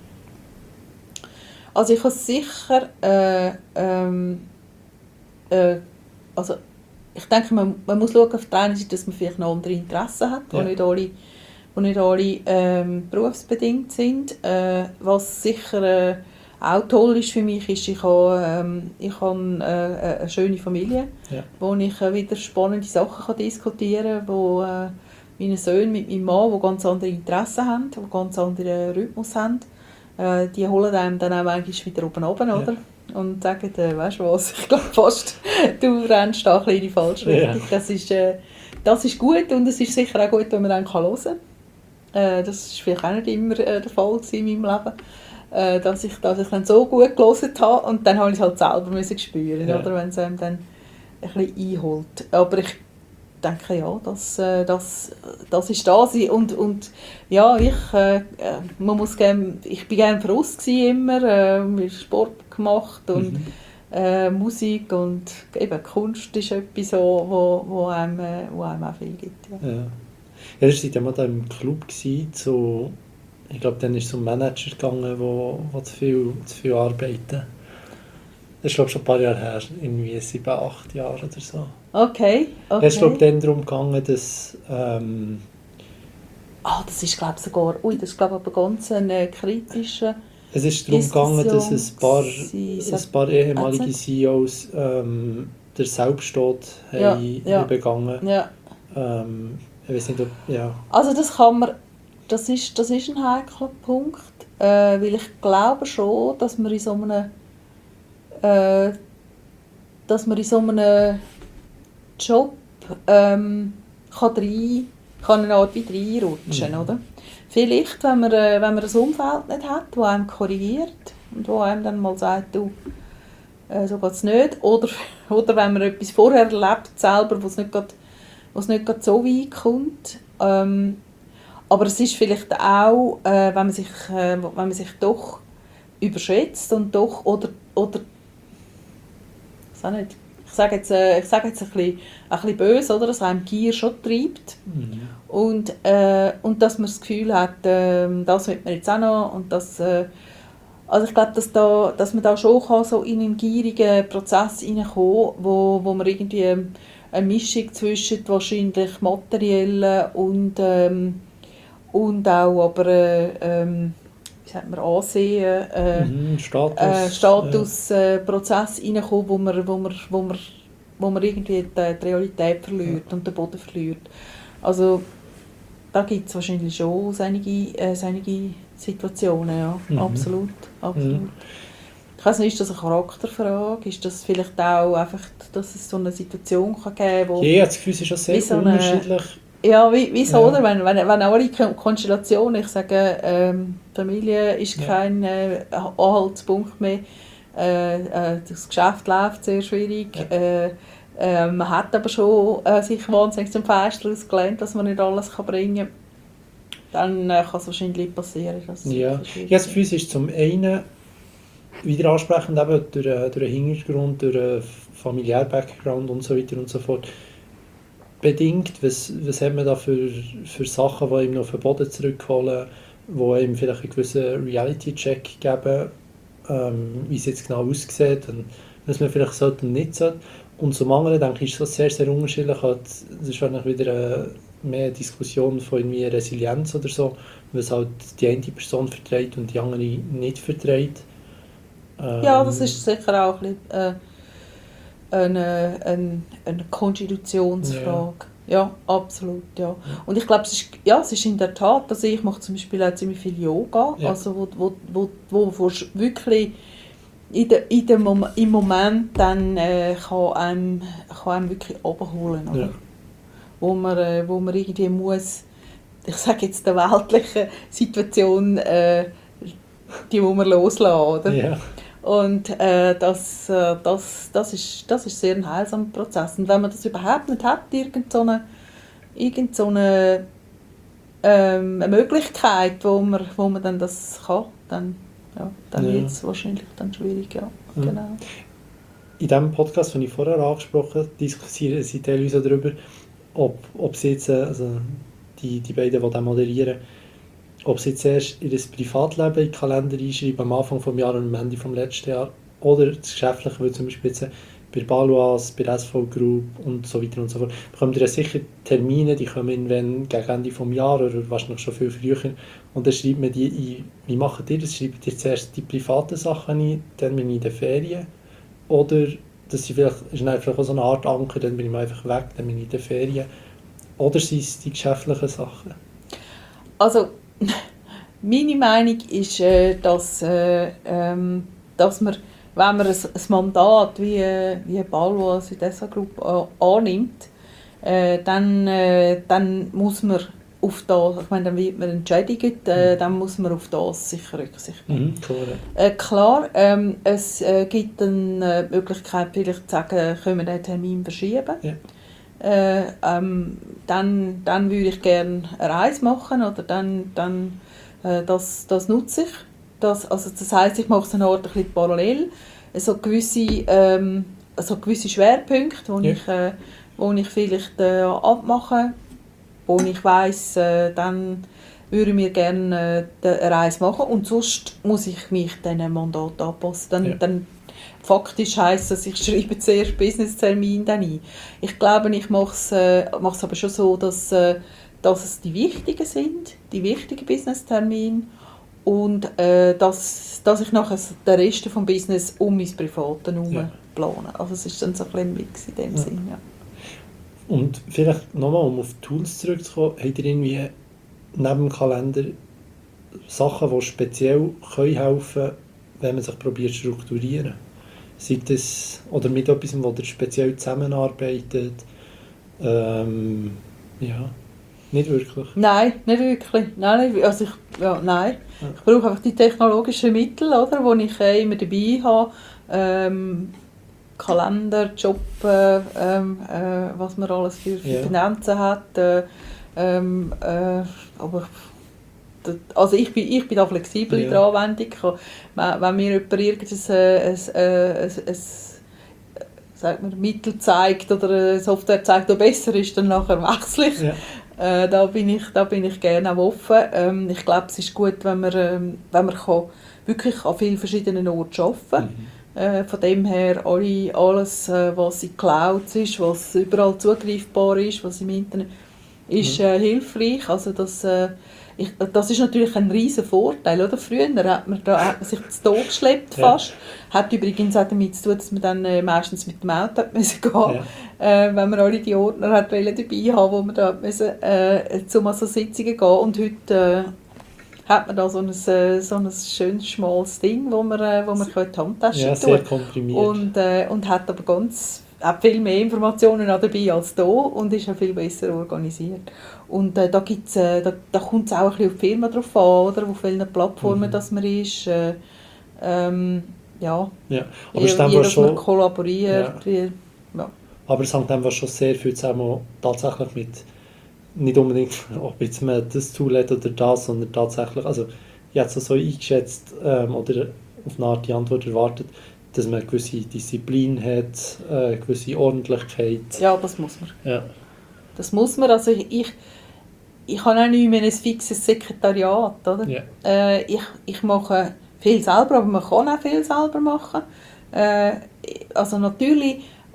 Also ich habe sicher, äh, ähm, äh, also ich denke, man, man muss schauen auf der einen Seite, dass man vielleicht noch andere Interessen hat, die Ja. nicht alle, die nicht alle ähm, berufsbedingt sind. Äh, was sicher äh, auch toll ist für mich, ist, ich habe, ähm, ich habe äh, eine schöne Familie, Ja. wo ich äh, wieder spannende Sachen kann diskutieren kann, wo äh, meine Söhne mit meinem Mann, die ganz andere Interessen haben, die ganz anderen Rhythmus haben. Äh, die holen einem dann auch manchmal wieder oben runter, Ja. oder? Und sagen, äh, weißt du was, ich glaube fast, du rennst da ein bisschen in die falsche Richtung. Ja. Das, ist, äh, das ist gut und es ist sicher auch gut, wenn man dann hören kann. Äh, das war vielleicht auch nicht immer äh, der Fall in meinem Leben, äh, dass, ich, dass ich dann so gut gehört habe und dann habe ich es halt selber müssen spüren, Ja. oder, wenn es einem dann ein bisschen einholt. Aber ich denke, ja, das, äh, das, das ist das. Und, und ja, ich, äh, man muss gern, ich bin gerne voraus gewesen, immer, äh, Sport gemacht und Mhm. äh, Musik und eben Kunst ist etwas, wo, wo, wo, einem, äh, wo einem auch viel gibt. Ja. Ja. Ja, ihr seid ja mal da im Club gewesen, so, ich glaube, dann ist es um Manager gegangen, wo, wo zu, viel, zu viel arbeiten. Das ist, glaube ich, schon ein paar Jahre her, irgendwie sieben, acht Jahre oder so. Okay, okay. Es ist, glaube ich, dann darum gegangen, dass... Ähm, Ah, das ist, glaube ich, sogar, ui, das ist, glaube ich, aber ganz ein äh, kritischer... es ist darum gegangen, dass ein paar, Diskussion ein paar ehemalige Hat's C E Os ähm, den Selbsttod Ja, haben, ja. haben begangen. Ja. Ähm, ich weiß nicht, ob... Ja. Also das kann man, das ist, das ist ein heikler Punkt, äh, weil ich glaube schon, dass man in so einem, äh, dass man in so einem Job ähm, kann rein, kann eine Art wieder reinrutschen, Mhm. oder? Vielleicht, wenn man, äh, wenn man ein Umfeld nicht hat, das einem korrigiert und wo einem dann mal sagt, du, äh, so geht es nicht, oder, oder wenn man etwas vorher erlebt selber, wo es nicht gerade wo es nicht gerade so weit kommt. Ähm, aber es ist vielleicht auch, äh, wenn, man sich, äh, wenn man sich doch überschätzt und doch, oder, oder ich weiß nicht, ich sage jetzt, äh, ich sage jetzt ein, bisschen, ein bisschen böse, oder, dass einem Gier schon treibt. Mhm. Und, äh, und dass man das Gefühl hat, äh, das wird man jetzt auch noch. Und das, äh, also ich glaube, dass, da, dass man da schon kann, so in einen gierigen Prozess hineinkommen kann, wo, wo man irgendwie ähm, eine Mischung zwischen wahrscheinlich materiellen und, ähm, und auch aber, äh, ähm, wie sagt man, Ansehen, äh, Mhm. Status. äh, Statusprozess äh, reinkommen, wo man, wo, man, wo, man, wo man irgendwie die, die Realität verliert ja. und den Boden verliert. Also da gibt es wahrscheinlich schon einige, äh, einige Situationen, ja, Mhm. absolut, absolut. Mhm. Ich weiss nicht, ist das eine Charakterfrage? Ist das vielleicht auch einfach, dass es so eine Situation kann geben kann, wo... Ja, ich habe das Gefühl, es ist schon sehr wie so eine- unterschiedlich. Ja, wie, wieso, Ja. oder? Wenn, wenn, wenn alle Konstellationen, ich sage, ähm, Familie ist Ja. kein äh, Anhaltspunkt mehr, äh, äh, das Geschäft läuft sehr schwierig, Ja. äh, äh, man hat aber schon äh, sich wahnsinnig zum Fenster ausgelernt, dass man nicht alles kann bringen kann, dann äh, kann es wahrscheinlich passieren. Dass es Ja. wirklich schwierig Ich habe das Gefühl, es ist zum einen wieder ansprechend eben durch, äh, durch den Hintergrund, durch den familiären Background und so weiter und so fort bedingt. Was, was hat man da für, für Sachen, die ihm noch auf den Boden zurückholen, die ihm vielleicht einen gewissen Reality-Check geben, ähm, wie es jetzt genau aussieht und was man vielleicht sollte und nicht sollte. Und zum anderen denke ich, ist es sehr, sehr unterschiedlich. Es ist wahrscheinlich wieder eine, mehr eine Diskussion von irgendwie Resilienz oder so, was halt die eine Person verträgt und die andere nicht verträgt. Ähm, Ja, das ist sicher auch ein bisschen, äh, eine, eine, eine Konstitutionsfrage. Ja. ja, absolut, ja. Und ich glaube, es ist, ja, es ist in der Tat, also ich mache zum Beispiel auch ziemlich viel Yoga, Ja. also wo, wo, wo, wo, wo wirklich in der, in der Mom- im Moment dann äh, kann, einem, kann einem wirklich runterholen, oder? Ja. Wo man, äh, wo man irgendwie muss, ich sage jetzt der weltlichen Situation, äh, die muss man loslassen, oder? Ja. Und äh, das, äh, das, das, ist, das ist sehr ein heilsamer Prozess. Und wenn man das überhaupt nicht hat, irgend so eine, irgend so eine, ähm, eine Möglichkeit, wo man, wo man dann das kann, dann, ja, dann Ja. wird es wahrscheinlich dann schwierig. Ja. Ja. Genau. In diesem Podcast, den ich vorher angesprochen habe, diskutieren sie teilweise darüber, ob, ob sie jetzt, äh, also die, die beiden, die das moderieren, ob sie jetzt erst ihr Privatleben in den Kalender einschreiben, am Anfang des Jahres und am Ende des letzten Jahres, oder das Geschäftliche, weil zum Beispiel jetzt äh, bei Balois, bei der S V Group und so weiter und so fort, bekommt ihr ja sicher Termine, die kommen irgendwann gegen Ende des Jahres oder wahrscheinlich schon viel früher, und dann schreibt man die ein. Wie macht ihr das? Schreibt ihr zuerst die privaten Sachen ein, dann bin ich in den Ferien? Oder das ist vielleicht, ist dann vielleicht auch so eine Art Anker, dann bin ich mal einfach weg, dann bin ich in den Ferien. Oder sind es die geschäftlichen Sachen? Also, meine Meinung ist, äh, dass, äh, ähm, dass man, wenn man ein, ein Mandat wie, äh, wie Balois Südessa Group äh, annimmt, äh, dann, äh, dann muss man auf das, ich meine, dann wird man entschädigt, äh, dann muss man auf das sicher Rücksicht nehmen. Mhm, cool, ja. Äh, klar, ähm, es äh, gibt eine äh, Möglichkeit, vielleicht zu sagen, können wir den Termin verschieben. Ja. Äh, ähm, dann, dann würde ich gerne eine Reise machen oder dann, dann äh, das, das nutze ich. Das, also das heisst, ich mache es eine Art ein bisschen parallel. So gewisse, ähm, so gewisse Schwerpunkte, wo, Ja. ich, äh, wo ich vielleicht äh, abmache, wo ich weiss, äh, dann würde mir gerne äh, eine Reise machen und sonst muss ich mich diesem Mandat anpassen. Dann, Ja. dann faktisch heisst das, ich schreibe zuerst Business-Termin dann ein. Ich glaube, ich mache es äh, mach's aber schon so, dass, äh, dass es die wichtigen sind, die wichtigen Business-Termine und äh, dass, dass ich nachher den Rest des Business um mein Privates herum Ja. plane. Also es ist dann so ein bisschen ein Mix in dem Ja. Sinn, ja. Und vielleicht nochmal, um auf die Tools zurückzukommen, habt ihr irgendwie neben dem Kalender Sachen, die speziell können helfen können, wenn man sich probiert zu strukturieren? Sei das, oder mit etwas, wo ihr speziell zusammenarbeitet? Ähm, ja, nicht wirklich. Nein, nicht wirklich. Nein, nicht, also ich, ja, nein. Ja. Ich brauche einfach die technologischen Mittel, oder, die ich äh, immer dabei habe. Ähm, Kalender, Job, äh, ähm, äh, was man alles für, für Ja. Finanzen hat. Äh, ähm, äh, aber das- also ich bin, ich bin da flexibel in der Ja. Anwendung. Ich kann- Wenn, wenn mir jemand irgendein äh, ein, äh, ein, ein, sagt man, Mittel zeigt oder eine Software zeigt, die besser ist, dann nachher wechsle ich. Ja. Äh, da, bin ich, da bin ich gerne auch offen. Ähm, ich glaube, es ist gut, wenn man, ähm, wenn man kann wirklich an vielen verschiedenen Orten arbeiten kann. Mhm. Äh, von dem her, alle, alles, äh, was in Clouds ist, was überall zugreifbar ist, was im Internet ist, äh, hilfreich. Also das, äh, ich, das ist natürlich ein riesen Vorteil. Oder? Früher hat man, da, hat man sich zu Tod geschleppt Ja. fast. Hat übrigens auch damit zu tun, dass man dann äh, meistens mit dem Auto hat müssen gehen, Ja. äh, wenn man alle die Ordner hat wollen dabei haben, wo man da hat müssen, äh, zum an so Sitzungen gehen. Und heute äh, hat man da so ein, äh, so ein schönes, schmales Ding, wo man, äh, wo man in die Handtasche Ja, tun sehr kann. komprimiert. Und, äh, und hat aber ganz, hat viel mehr Informationen auch dabei als hier und ist auch viel besser organisiert. Und äh, da, gibt's, äh, da, da kommt es auch ein bisschen auf die Firma drauf an, oder? Auf welchen Plattformen Mhm. das man ist. Äh, ähm, ja, Ja. Aber wie, es ist wie einfach dass man schon, kollaboriert. Wie, ja. aber es hängt einfach schon sehr viel zusammen, tatsächlich mit, nicht unbedingt, ob jetzt man das Tool hat oder das, sondern tatsächlich, also ich habe es so eingeschätzt ähm, oder auf eine Art die Antwort erwartet, dass man eine gewisse Disziplin hat, äh, eine gewisse Ordentlichkeit. ja, das muss man. Ja. Das muss man. Also ich, ich, ich habe auch nicht mehr ein fixes Sekretariat. Oder? Ja. Äh, ich, ich mache viel selber, aber man kann auch viel selber machen. Äh, also natürlich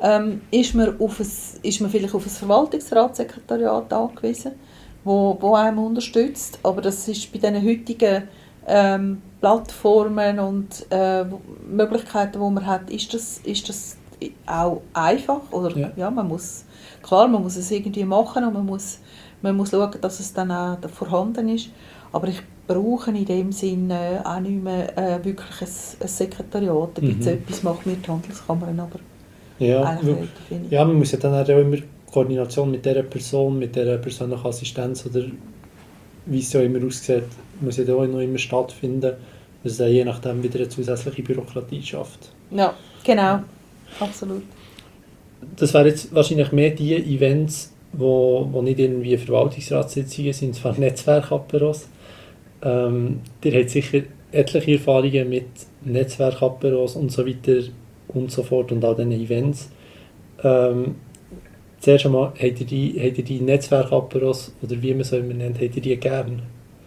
ähm, ist, man auf ein, ist man vielleicht auf ein Verwaltungsratssekretariat angewiesen, wo, wo einem unterstützt. Aber das ist bei diesen heutigen ähm, Plattformen und äh, Möglichkeiten, die man hat, ist das, ist das auch einfach. Oder, Ja. Ja, man muss, klar, man muss es irgendwie machen und man muss, man muss schauen, dass es dann auch vorhanden ist. Aber ich brauche in dem Sinne auch nicht mehr äh, wirklich ein, ein Sekretariat. Da gibt es Mhm. etwas, macht mir die Handelskammern, aber Ja, eigentlich weil- relativ wenig. ja, man muss ja dann auch immer Koordination mit dieser Person, mit dieser persönlichen Assistenz oder wie es ja immer aussieht, muss ja da auch noch immer stattfinden, was dann je nachdem wieder eine zusätzliche Bürokratie schafft. Ja, genau, absolut. Das wären jetzt wahrscheinlich mehr die Events, wo, wo nicht irgendwie Verwaltungsratssitzungen sind, zwar Netzwerkaperos. Ähm, ihr habt sicher etliche Erfahrungen mit Netzwerkaperos und so weiter und so fort und all diesen Events. Ähm, zuerst einmal, habt ihr die, habt ihr die Netzwerkaperos, oder wie man es auch immer nennt, habt ihr die gern?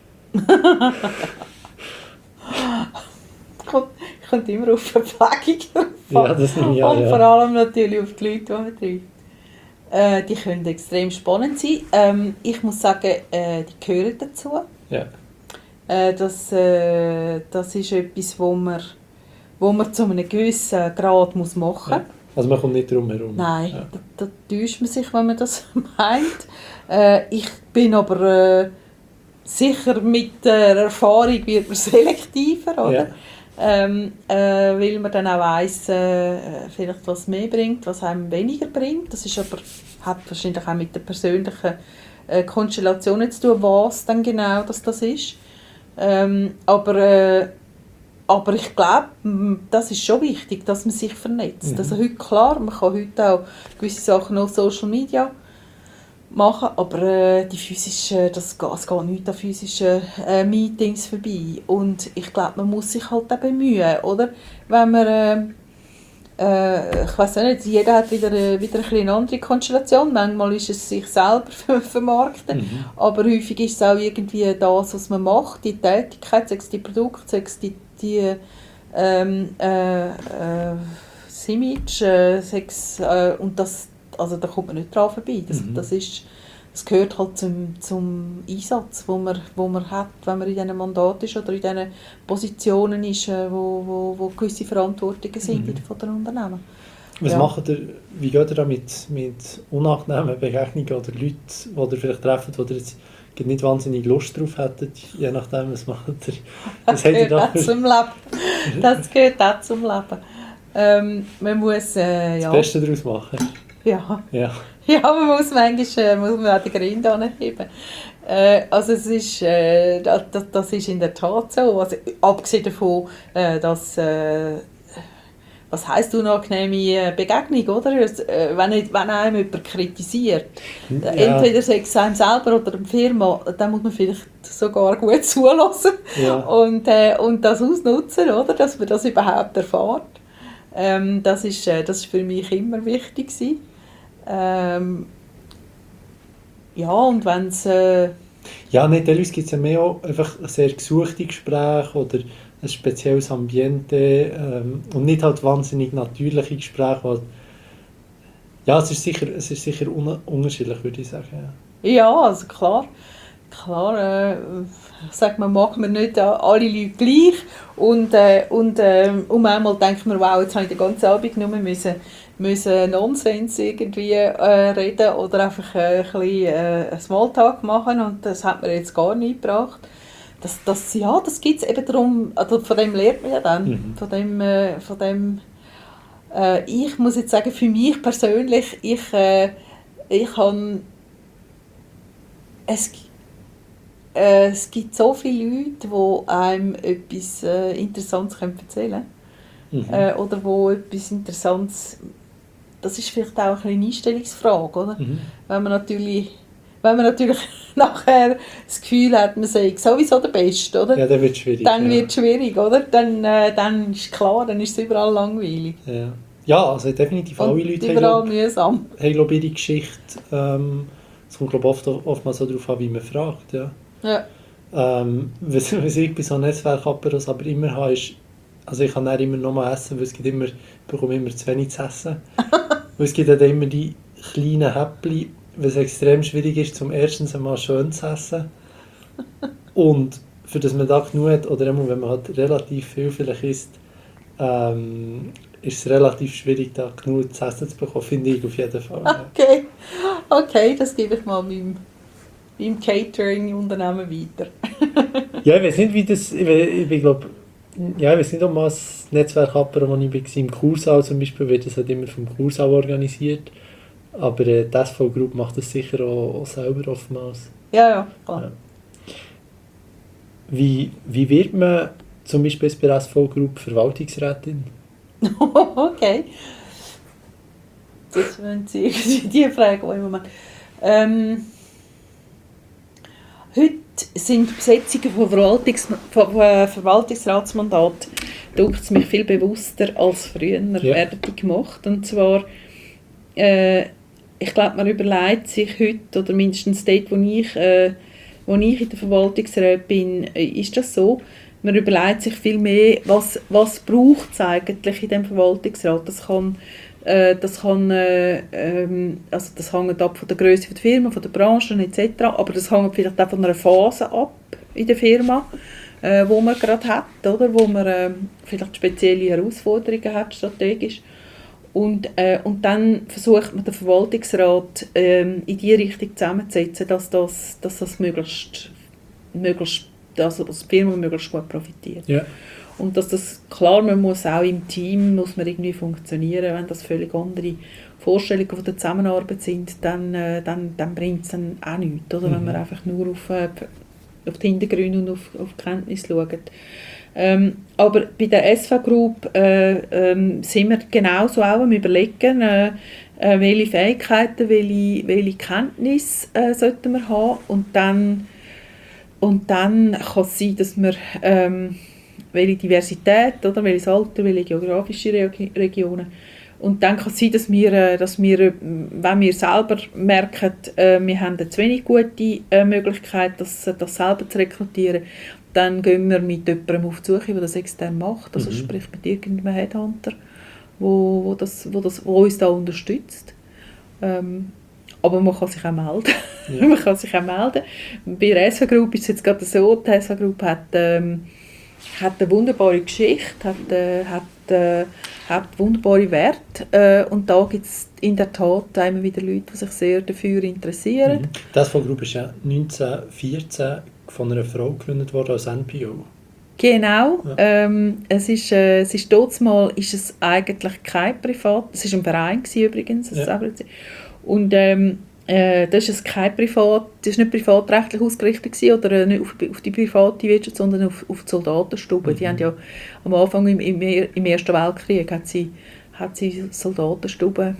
Kommt, kommt immer auf die Verpflegung drauf an. Ja, das nehme ich an, Und ja. vor allem natürlich auf die Leute, die man trifft. Äh, die können extrem spannend sein. Ähm, ich muss sagen, äh, die gehören dazu. Ja. Äh, das, äh, das ist etwas, wo man, wo man zu einem gewissen Grad muss machen muss. Ja. Also man kommt nicht drum herum. Nein, Ja. da, da täuscht man sich, wenn man das meint. Äh, ich bin aber äh, sicher, mit der Erfahrung wird man selektiver, oder? Ja. Ähm, äh, weil man dann auch weiss, äh, vielleicht was mehr bringt, was einem weniger bringt. Das ist aber, hat wahrscheinlich auch mit der persönlichen äh, Konstellation zu tun, was dann genau das, das ist. Ähm, aber, äh, aber ich glaube, das ist schon wichtig, dass man sich vernetzt. Mhm. Also heute, klar, man kann heute auch gewisse Sachen auf Social Media machen, aber äh, die physischen, das geht, es geht nicht an physischen äh, Meetings vorbei. Und ich glaube, man muss sich halt auch bemühen, oder? Wenn man, äh, äh, ich weiß nicht, jeder hat wieder, äh, wieder ein eine andere Konstellation. Manchmal ist es sich selber ver- vermarkten, Mhm. aber häufig ist es auch irgendwie das, was man macht, die Tätigkeit, sei es die Produkte, sei es die, die ähm, äh, äh, das Image, äh, sei es, äh, und das, also da kommt man nicht dran vorbei. Das, Mhm. das, ist, das gehört halt zum, zum Einsatz, wo man, wo man hat, wenn man in diesem Mandat ist oder in diesen Positionen ist, äh, wo, wo, wo gewisse Verantwortungen sind Mhm. von den Unternehmen. Was Ja. macht ihr, wie geht ihr da mit, mit unangenehmen Begegnungen oder Leuten, die ihr vielleicht trefft, wo ihr jetzt nicht wahnsinnig Lust drauf hättet, je nachdem, was macht ihr? Was Das habt ihr gehört da auch für zum Leben. Das gehört auch zum Leben. Ähm, man muss, äh, das ja, Beste daraus machen? ja, Ja. ja, man muss manchmal äh, muss man auch die Gründe anheben. Äh, also es ist, äh, das, das ist in der Tat so. Also, abgesehen davon, äh, dass äh, was heisst unangenehme Begegnung, oder? Es, äh, wenn, nicht, wenn einem jemand kritisiert, Ja. entweder sagt es einem selber oder der Firma, dann muss man vielleicht sogar gut zulassen Ja. und, äh, und das ausnutzen, oder? Dass man das überhaupt erfährt. Ähm, das ist, äh, das ist für mich immer wichtig gewesen. Ähm, ja, und wenn es... Äh, Ja, nicht, teilweise gibt es ja mehr auch einfach sehr gesuchte Gespräche oder ein spezielles Ambiente ähm, und nicht halt wahnsinnig natürliche Gespräche. Weil, ja, es ist sicher, es ist sicher un unterschiedlich, würde ich sagen. Ja. ja, also klar, klar äh, sagt man, mag man nicht alle Leute gleich und, äh, und, äh, und manchmal denkt man, wow, jetzt habe ich den ganzen Abend nur müssen, müssen Nonsens irgendwie äh, reden oder einfach äh, ein bisschen äh, Smalltalk machen und das hat mir jetzt gar nicht gebracht. Das, das, ja, das gibt es eben darum, also von dem lernt man ja dann, Mhm. von dem, äh, von dem äh, ich muss jetzt sagen, für mich persönlich, ich, äh, ich habe, es, äh, es gibt so viele Leute, die einem etwas äh, Interessantes können erzählen Mhm. können, äh, oder wo etwas Interessantes, das ist vielleicht auch eine Einstellungsfrage, oder? Mhm. Wenn man natürlich, wenn man natürlich nachher das Gefühl hat, man sei sowieso der Beste, oder? Ja, dann wird es schwierig. Dann ja. wird es schwierig, oder? Dann, äh, dann ist klar, dann ist es überall langweilig. Ja. Ja, also definitiv alle Und Leute haben, überall glaub, mühsam. haben glaub, ihre Geschichte. Ähm, es kommt glaub, oft, oftmals so darauf an, wie man fragt. Ja. Ja. Ähm, was, was ich bei so Netzwerkaperos aber immer habe, ist, also ich kann dann immer noch mal essen, weil es gibt immer, ich bekomme immer zu wenig zu essen. Und es gibt dann immer die kleinen Häppchen, weil es extrem schwierig ist, zum erstens einmal schön zu essen. Und für das man da genug hat, oder einmal, wenn man halt relativ viel vielleicht isst, ähm, ist es relativ schwierig, da genug zu essen zu bekommen, finde ich auf jeden Fall. Ja. Okay, okay, das gebe ich mal meinem, meinem Catering-Unternehmen weiter. Ja, ich weiß nicht, wie das, ich, ich, ich glaube, ja, ich weiß nicht, ob man das Netzwerk hat, wo ich war, im Kursaal zum Beispiel, wird das halt immer vom Kursaal organisiert. Aber äh, die S V Group macht das sicher auch, auch selber oftmals. Ja, ja, klar. Ja. Wie, wie wird man zum Beispiel bei der S V Group Verwaltungsrätin? Okay. Das sind Sie die Frage, die im Moment. Ähm, heute sind die Besetzungen von, Verwaltungs von äh, Verwaltungsratsmandaten, denke es mich, viel bewusster als früher Ja. werden die gemacht. Und zwar, äh, ich glaube, man überlegt sich heute, oder mindestens dort, wo ich, äh, wo ich in der Verwaltungsrat bin, äh, ist das so, man überlegt sich viel mehr, was, was braucht es eigentlich in diesem Verwaltungsrat. Das kann, äh, das kann äh, ähm, also das hängt ab von der Größe der Firma, von der Branche et cetera. Aber das hängt vielleicht auch von einer Phase ab in der Firma, äh, wo man gerade hat, oder? Wo man äh, vielleicht spezielle Herausforderungen hat, strategisch. Und, äh, und dann versucht man den Verwaltungsrat ähm, in die Richtung zusammenzusetzen, dass das, dass das möglichst, möglichst also dass die Firma möglichst gut profitiert. Ja. Und dass das, klar, man muss auch im Team muss man irgendwie funktionieren, wenn das völlig andere Vorstellungen von der Zusammenarbeit sind, dann, äh, dann, dann bringt es dann auch nichts, oder? Mhm. Wenn man einfach nur auf, äh, auf die Hintergründe und auf, auf die Kenntnis schaut. Ähm, aber bei der S V Group äh, ähm, sind wir genauso auch am Überlegen, äh, äh, welche Fähigkeiten, welche, welche Kenntnisse äh, sollten wir haben. Und dann, und dann kann es sein, dass wir ähm, welche Diversität, oder, welches Alter, welche geografische Re- Regionen. Und dann kann es sein, dass wir, äh, dass wir, wenn wir selber merken, äh, wir haben eine zu wenig gute äh, Möglichkeit, das, das selber zu rekrutieren, dann gehen wir mit jemandem auf die Suche, der das extern macht, also mhm. sprich mit irgendeinem Headhunter, wo, wo, das, wo, das, wo uns da unterstützt. Ähm, aber man kann sich auch melden. Ja. man kann sich auch melden. Bei der S V Group ist es jetzt gerade so, die S V Group hat, ähm, hat eine wunderbare Geschichte, hat, äh, hat, äh, hat wunderbare Werte äh, und da gibt es in der Tat immer wieder Leute, die sich sehr dafür interessieren. Mhm. Die S V Group ist ja neunzehnhundertvierzehn von einer Frau gegründet worden als N P O. Genau. Ja. Ähm, es ist, äh, es ist dort mal ist es eigentlich kein Privat, es war ein Verein gewesen, übrigens. Ja. Und ähm, äh, das ist kein Privat, das ist nicht privatrechtlich ausgerichtet gewesen, oder äh, nicht auf, auf die private Wirtschaft, sondern auf, auf die Soldatenstube. Mhm. Die haben ja am Anfang im, im, im Ersten Weltkrieg hat sie, hat sie Soldatenstuben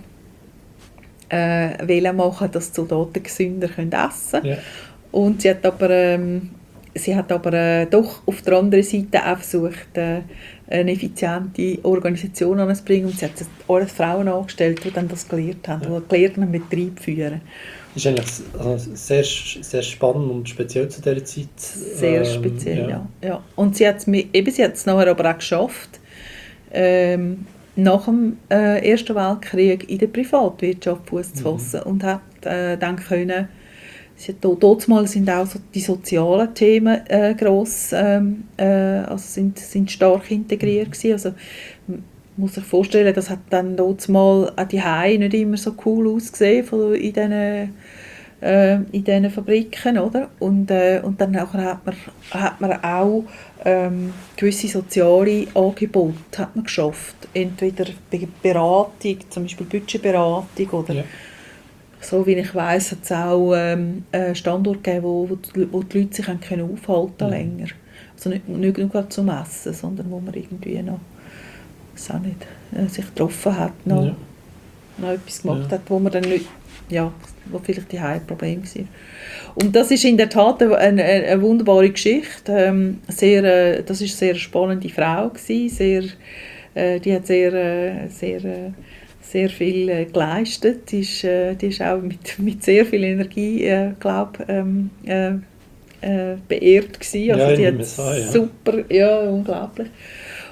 äh, wollen machen, dass die Soldaten gesünder können essen können. Ja. Und sie hat aber, ähm, sie hat aber äh, doch auf der anderen Seite auch versucht, äh, eine effiziente Organisation anzubringen. Und sie hat alles Frauen angestellt, die dann das gelernt haben, ja. die gelernt haben, Betrieb führen. Das ist eigentlich also sehr, sehr spannend und speziell zu dieser Zeit. Sehr ähm, speziell, ja. ja. ja. Und sie hat es eben, sie hat es nachher aber auch geschafft, ähm, nach dem äh, Ersten Weltkrieg in der Privatwirtschaft Fuß zu fassen mhm. und hat äh, dann können, sie hat, dort mal sind auch so die sozialen Themen äh, gross, ähm, äh, also sind, sind stark integriert gewesen. Also man muss sich vorstellen, das hat dann dort mal auch die Hause nicht immer so cool ausgesehen von, in diesen äh, in diesen Fabriken, oder? Und, äh, und dann hat man, hat man auch ähm, gewisse soziale Angebote hat man geschafft. Entweder Beratung, zum Beispiel Budgetberatung, oder ja. so wie ich weiss, hat es auch ähm, einen Standort gegeben, wo, wo, die, wo die Leute sich können aufhalten mhm. länger. Also nicht, nicht nur zum Essen, sondern wo man irgendwie noch, auch nicht, äh, sich getroffen hat, noch, ja. noch etwas gemacht ja. hat, wo man dann nicht, ja, wo vielleicht die Heimprobleme war. Und das ist in der Tat eine, eine, eine wunderbare Geschichte. Ähm, sehr, äh, das war eine sehr spannende Frau gewesen, sehr, äh, die hat sehr, äh, sehr, äh, sehr viel äh, geleistet. Die ist, äh, die ist auch mit, mit sehr viel Energie, äh, glaube ähm, äh, äh, beehrt gewesen. Also ja, die hat Message, ja. super, ja, unglaublich.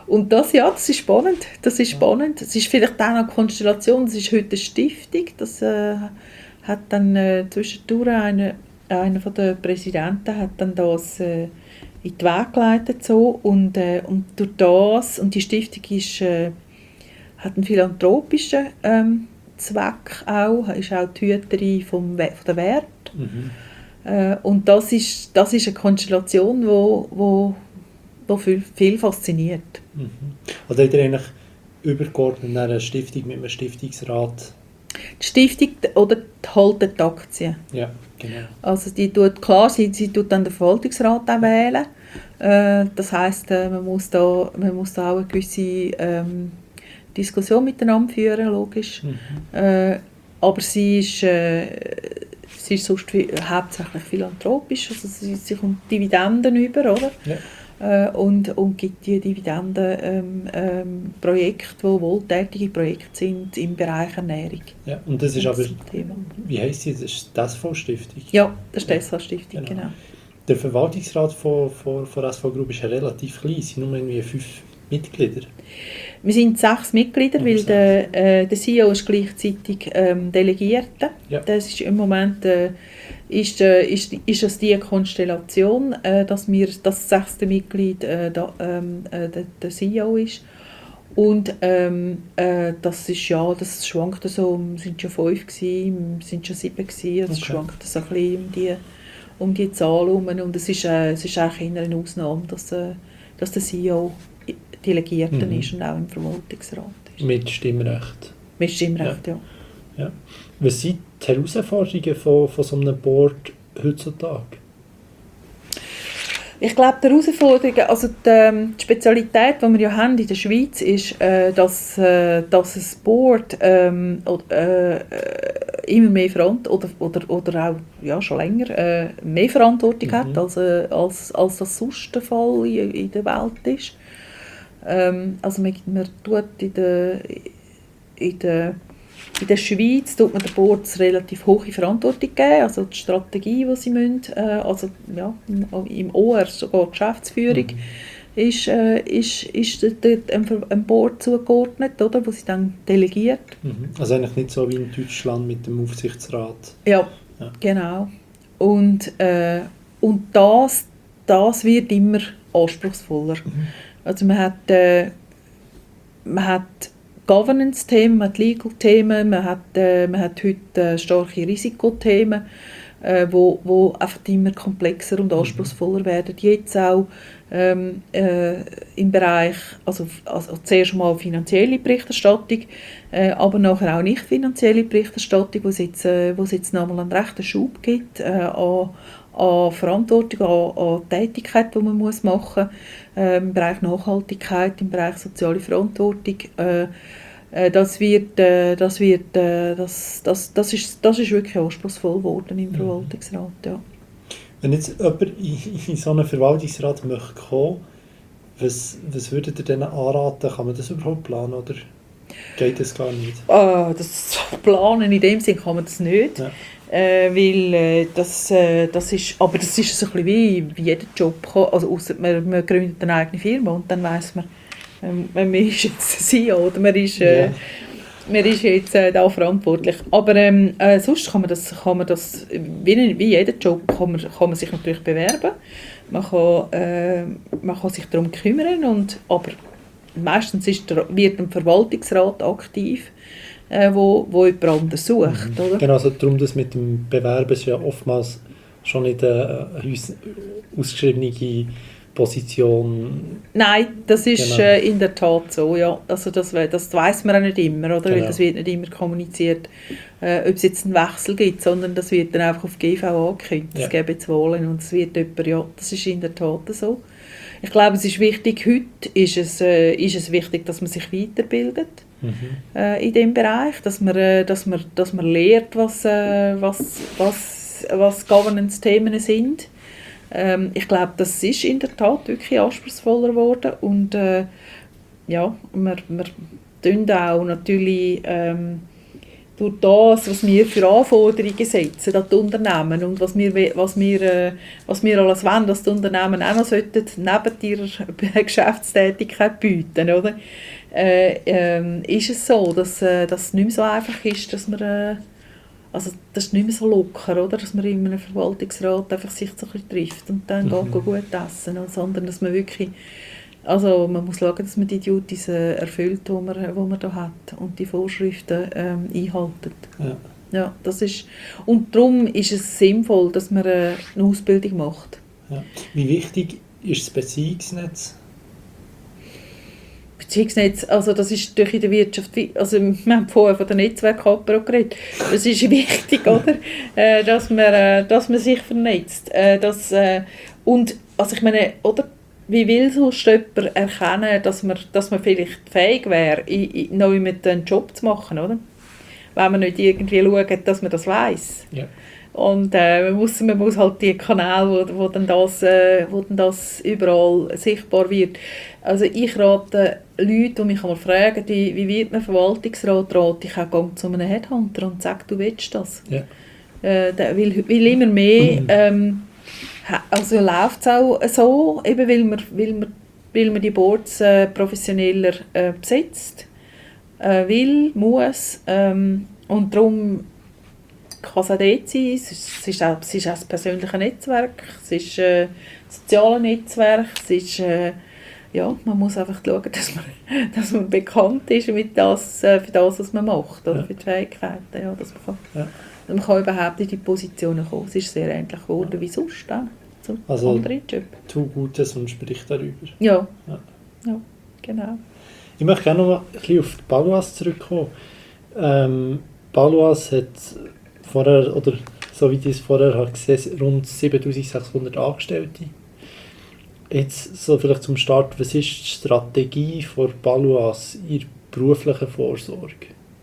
Und das, ja, das ist spannend. Das ist spannend. Es ist vielleicht auch eine Konstellation, das ist heute eine Stiftung. Das äh, hat dann äh, zwischendurch eine, einer von der Präsidenten hat dann das äh, in die Wege geleitet. So. Und, äh, und durch das, und die Stiftung ist, äh, hat einen philanthropischen ähm, Zweck auch, ist auch die Hüterin vom, von der Werte. Mhm. Äh, und das ist, das ist eine Konstellation, die wo, wo, wo viel, viel fasziniert. Mhm. Also habt ihr eigentlich übergeordnet eine Stiftung mit einem Stiftungsrat? Die Stiftung oder die haltet die Aktien. Ja, genau. Also die tut, klar, sie, sie tut dann den Verwaltungsrat auch wählen. Äh, das heisst, äh, man, muss da, man muss da auch eine gewisse ähm, Diskussion miteinander führen, logisch. Mhm. Äh, aber sie ist, äh, sie ist sonst hauptsächlich philanthropisch, also sie, sie kommt Dividenden über, oder? Ja. Äh, und, und gibt die Dividenden ähm, ähm, Projekte, die wohltätige Projekte sind im Bereich Ernährung. Ja, und das ist das aber, Thema. Wie heisst sie, das ist die S V-Stiftung? Ja, das ist die S V-Stiftung, genau. genau. Der Verwaltungsrat von, von, von S V Group ist ja relativ klein, es sind nur irgendwie fünf Mitglieder. Wir sind sechs Mitglieder, ja, weil sechs. Der, äh, der C E O ist gleichzeitig ähm, Delegierter. Ja. Das ist im Moment äh, ist, äh, ist, ist es die Konstellation, äh, dass wir das sechste Mitglied äh, da, ähm, äh, der, der C E O ist. Und ähm, äh, das ist ja, das schwankt so, es sind schon fünf gewesen, es sind schon sieben gewesen, es okay. schwankt so ein bisschen um die, um die Zahl herum. Und es ist, äh, es ist eigentlich eher eine Ausnahme, dass, äh, dass der C E O Delegierten mhm. ist und auch im Verwaltungsrat ist. Mit Stimmrecht? Mit Stimmrecht, ja. ja. ja. Was sind die Herausforderungen von, von so einem Board heutzutage? Ich glaube, die Herausforderungen, also die, die Spezialität, die wir ja haben in der Schweiz, ist, äh, dass, äh, dass ein Board ähm, äh, immer mehr Verantwortung oder, oder, oder auch ja, schon länger äh, mehr Verantwortung mhm. hat, als, äh, als, als das sonst der Fall in, in der Welt ist. Ähm, also man, man tut in der, in der, in der Schweiz tut man den Boards relativ hohe Verantwortung geben, also die Strategie, die sie müssen, äh, also ja, im, im O R sogar die Geschäftsführung mhm. ist, äh, ist, ist einem Board zugeordnet, oder, wo sie dann delegiert. Mhm. Also eigentlich nicht so wie in Deutschland mit dem Aufsichtsrat. Ja, ja. genau. Und, äh, und das, das wird immer anspruchsvoller. Mhm. Also man hat, äh, man hat Governance-Themen, man hat Legal-Themen, man hat, äh, man hat heute äh, starke Risikothemen, äh, wo, wo einfach immer komplexer und anspruchsvoller werden. Jetzt auch ähm, äh, im Bereich, also, also zuerst mal finanzielle Berichterstattung, äh, aber nachher auch nicht finanzielle Berichterstattung, wo es jetzt, äh, wo es jetzt nochmal einen rechten Schub gibt äh, an, an Verantwortung, an, an Tätigkeit, die man muss machen muss, äh, im Bereich Nachhaltigkeit, im Bereich soziale Verantwortung. Äh, äh, das, wird, äh, das, wird, äh, das, das, das, ist, das ist wirklich anspruchsvoll geworden im Verwaltungsrat. Ja. Wenn jetzt jemand in, in so einen Verwaltungsrat möchte kommen, was, was würdet ihr denen anraten? Kann man das überhaupt planen oder geht das gar nicht? Uh, das Planen in dem Sinne kann man das nicht. Ja. Äh, weil äh, das, äh, das ist, aber das ist so ein bisschen wie, wie jeder Job. Also ausser man, man gründet eine eigene Firma und dann weiss man, ähm, man ist jetzt C E O oder man ist, äh, yeah. man ist jetzt äh, da verantwortlich. Aber ähm, äh, sonst kann man das, kann man das wie, wie jeder Job kann man, kann man sich natürlich bewerben. Man kann, äh, man kann sich darum kümmern, und, aber meistens ist der, wird ein Verwaltungsrat aktiv, Äh, wo, wo jemand anderes sucht. Mhm. Oder? Genau, also darum, dass mit dem Bewerben ist ja oftmals schon nicht eine ausgeschriebene Position. Nein, das ist genau. äh, in der Tat so. Ja. Also das, das weiss man auch nicht immer, oder? Genau. Weil das wird nicht immer kommuniziert, äh, ob es jetzt einen Wechsel gibt, sondern das wird dann einfach auf G V A angekündigt. Ja. Es gäbe jetzt Wahlen und es wird jemand, ja, das ist in der Tat so. Ich glaube, es ist wichtig, heute ist es, äh, ist es wichtig, dass man sich weiterbildet. Mhm. Äh, in dem Bereich, dass man, äh, dass man, dass man lernt, was, äh, was, was, was Governance-Themen sind. Ähm, ich glaube, das ist in der Tat wirklich anspruchsvoller geworden, und äh, ja, wir, wir tun auch natürlich ähm, durch das, was wir für Anforderungen setzen an die Unternehmen und was wir, was wir, äh, was wir alles wollen, dass die Unternehmen auch noch sollten, neben ihrer Geschäftstätigkeit bieten, oder? Äh, ähm, ist es so, dass, äh, dass es nicht mehr so einfach ist, dass man, äh, also das ist nicht mehr so locker, oder? Dass man in einem Verwaltungsrat einfach sich so ein bisschen trifft und dann mhm. geht gut essen, sondern dass man wirklich, also man muss schauen, dass man die Duties äh, erfüllt, die man, die man da hat und die Vorschriften ähm, einhalten. Ja. Ja, das ist, und darum ist es sinnvoll, dass man äh, eine Ausbildung macht. Ja. Wie wichtig ist das Beziehungsnetz? Beziehungsnetz, also das ist durch in der Wirtschaft, also wir haben vorher von der Netzwerkapero geredet, das ist wichtig, oder? Äh, dass, man, äh, dass man sich vernetzt. Äh, dass, äh, und also ich meine, oder? Wie will sonst jemand erkennen, dass man, dass man vielleicht fähig wäre, neu mit einen Job zu machen, oder? Wenn man nicht irgendwie schaut, dass man das weiss. Ja. Und äh, man, muss, man muss halt die Kanäle, wo, wo, dann das, äh, wo dann das überall sichtbar wird. Also ich rate Leute, die mich einmal fragen, wie, wie wird man Verwaltungsrat, rate ich auch zu einem Headhunter und sage, du willst das. Ja. Äh, weil, weil immer mehr, ähm, also läuft es auch so, eben weil man, weil man, weil man die Boards äh, professioneller äh, besetzt, äh, will, muss, ähm, und darum kann es auch dort sein, es ist, es ist, auch, es ist auch das persönliche Netzwerk, es ist äh, das soziale Netzwerk, es ist, äh, ja, man muss einfach schauen, dass man, dass man bekannt ist mit das, äh, für das, was man macht, oder ja. Für die Fähigkeiten, ja, dass man, kann, ja. dass man kann überhaupt in die Positionen kommen. Es ist sehr ähnlich geworden ja. wie sonst dann, zu also, anderen Jobs. Tu Gutes und sprich darüber. Ja, ja. ja genau. Ich möchte gerne noch mal ein bisschen auf die Baloise zurückkommen. Ähm, Baloise hat vorher, oder so wie ich es vorher habe gesehen, rund siebentausendsechshundert Angestellte. Jetzt so vielleicht zum Start, was ist die Strategie von Baloise in der beruflichen Vorsorge?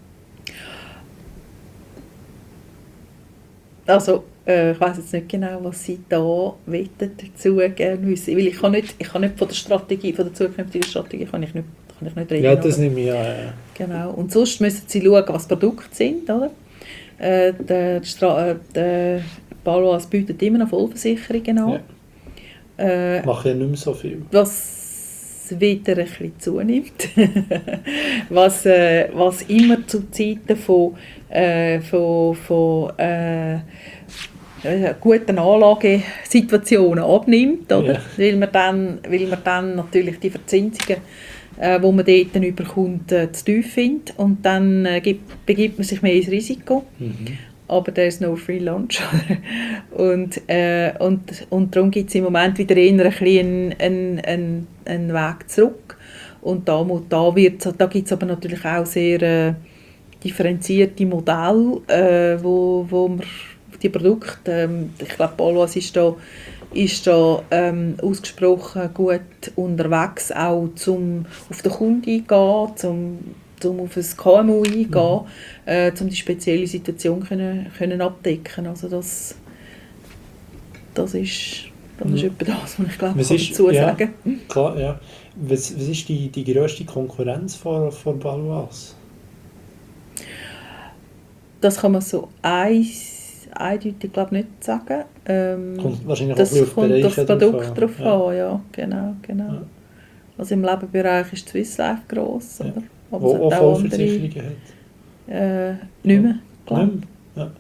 Also, äh, ich weiss jetzt nicht genau, was Sie da dazu gerne wissen. Weil ich kann nicht, ich kann nicht von der Strategie, von der zukünftigen Strategie kann ich nicht, kann ich nicht reden. Ja, das nehme ich an. Ja. Genau. Und sonst müssen Sie schauen, was Produkte sind, oder? Äh, der, der, der Baloise bietet immer noch Vollversicherungen an. Ja. Äh, Mache ja nicht mehr so viel. Was wieder ein bisschen zunimmt. was, äh, was immer zu Zeiten von, äh, von, von äh, guten Anlagesituationen abnimmt. Oder? Ja. Weil, man dann, weil man dann natürlich die Verzinsungen, äh, die man dort dann überkommt, äh, zu tief findet. Und dann äh, gibt, begibt man sich mehr ins Risiko. Mhm. Aber there is no free lunch. und, äh, und, und darum gibt es im Moment wieder eher ein bisschen einen, einen, einen Weg zurück. Und da, da, da gibt es aber natürlich auch sehr äh, differenzierte Modelle, äh, wo, wo man die Produkte, ähm, ich glaube, Baloise ist da, ist da ähm, ausgesprochen gut unterwegs, auch zum auf den Kunden eingehen, zum um auf ein K M U eingehen, mhm. äh, um die spezielle Situation können, können abdecken. Also das, das ist, das ist mhm. etwa das, was ich glaube, was kann ist, dazu ja, sagen. Klar, ja. Was, was ist die, die grösste Konkurrenz von, von Baloise? Das kann man so eins, eindeutig glaube nicht sagen. Ähm, kommt wahrscheinlich das auch auf kommt auf das Produkt drauf ja. an, ja, genau, genau. Ja. Also im Lebenbereich ist Swiss Life gross, ja. oder? Aber wo auch Vollversicherungen hat? Äh, nicht mehr, glaube ich. Ja.